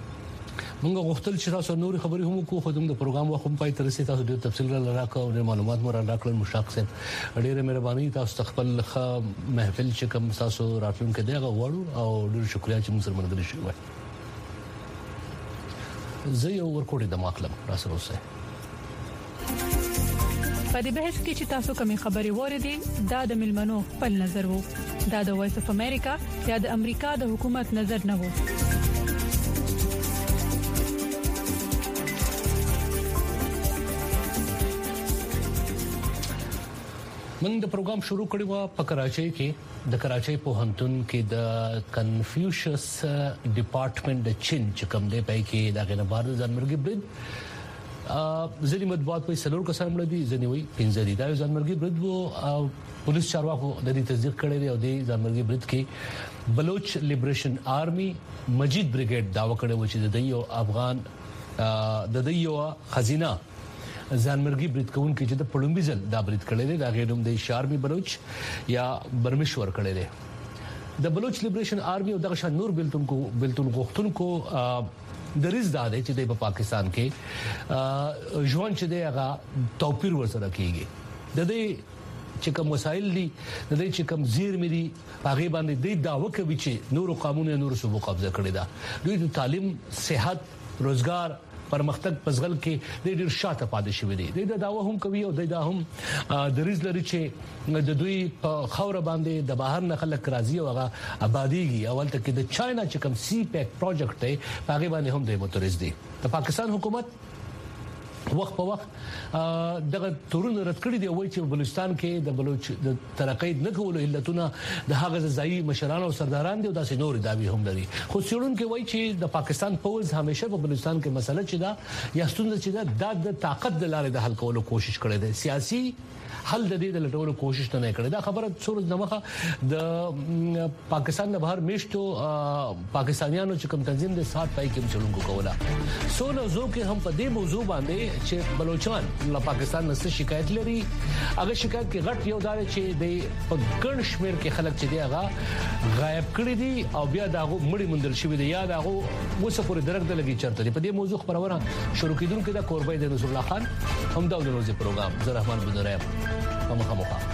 موږ غوښتل چې تاسو نور خبرې هم کوو خو د پروګرام وخت پای تر رسیدو تاسو ډېر تفصیل راکاو او معلومات مو راکړل مشتاق صاحب ډېر مهرباني تاسو خپل محفل چې کوم تاسو راتلونکي دی غواړو او ډېر شکریا چې موږ سره ملګری شوي زه یو ورکوټ د ماکلم را سره اوسه په دې بحث کې چې تاسو کومې خبرې وریدي دا د ملمنو خپل نظر وو دا د وایس اف امریکا یا د امریکا د حکومت نظر نه وو من د پروګرام شروع کړی و په کراچۍ کې د کراچۍ پوهنتون کې د کنفیوشس ډپارټمنټ د چین چې کوم دی پای کې دا غنه بار ځانمرګي برید ځینې مطبوعات په سلور کسان مړ دي ځینې وي 15 دي دا ځانمرګي برید وو او پولیس چارواکو د دې تصدیق کړی دی او د ځانمرګي برید کې بلوچ لیبریشن آرمي مجید بریګیډ داوا کړی و چې د یو افغان د دیو خزینه ځانمرګي برید کون کې چې د پړومبیزل دا برید کړل دا غیروم د شارمي بلوچ یا برمشور کړل د بلوچ لیبریشن آرمي او د شان نور بلتون غوښتونکو د ریز داده چې د پاکستان کې ژوند چې دغه توپیر ورسره کیږي د دې چې کوم وسایل دي د دې چې کوم زیر مې دي هغه باندې د داوا کوي چې نور قانون نور صوبو قبضه کړی دا دوی د تعلیم صحت روزګار پرمختګ پزغل کې د ډیر شاته پاتې شوی دی د داوا هم کوي او د هم د ریز لري چې د دوی په خوره باندې د بهر نه خلک راځي او هغه آبادیږي اول ته کې د چاینا چې کوم سی پیک پروجیکټ دی هغه باندې هم د موتوریز دی د پاکستان حکومت وخت په وخت دغه تورونه رد کړی دی وایي چې بلوچستان کې د بلوچ د ترقې نه کولو علتونه د هغه ځایي مشرانو او سرداران دي او داسې نور داوی هم لري خو څېړون کې وایي چې د پاکستان پوز همیشه په بلوچستان کې مسله چې دا یا ستونزه چې دا د طاقت د لارې د حل کولو کوشش کړي دي سیاسي حل د دې د لټولو کوشش نه کړي دا خبره څورز دمخه د پاکستان نه بهر میشتو پاکستانیانو چې کوم تنظیم د سات پای کې چلونکو کولا سونو زو کې هم په دې موضوع باندې چې بلوچستان له پاکستان نه شکایت لري هغه شکایت کې غټ یو دار چې د ګڼ شمیر کې خلک چې دی هغه غایب کړی دي او بیا داغه مړی مندل شوی دی یا داغه وسه پورې درک لګی چرته په دې موضوع خبرونه شروع کیدونکو د قربای د رسول الله خان هم دا د ورځې پروګرام زه رحمان بن رحیم مخامخ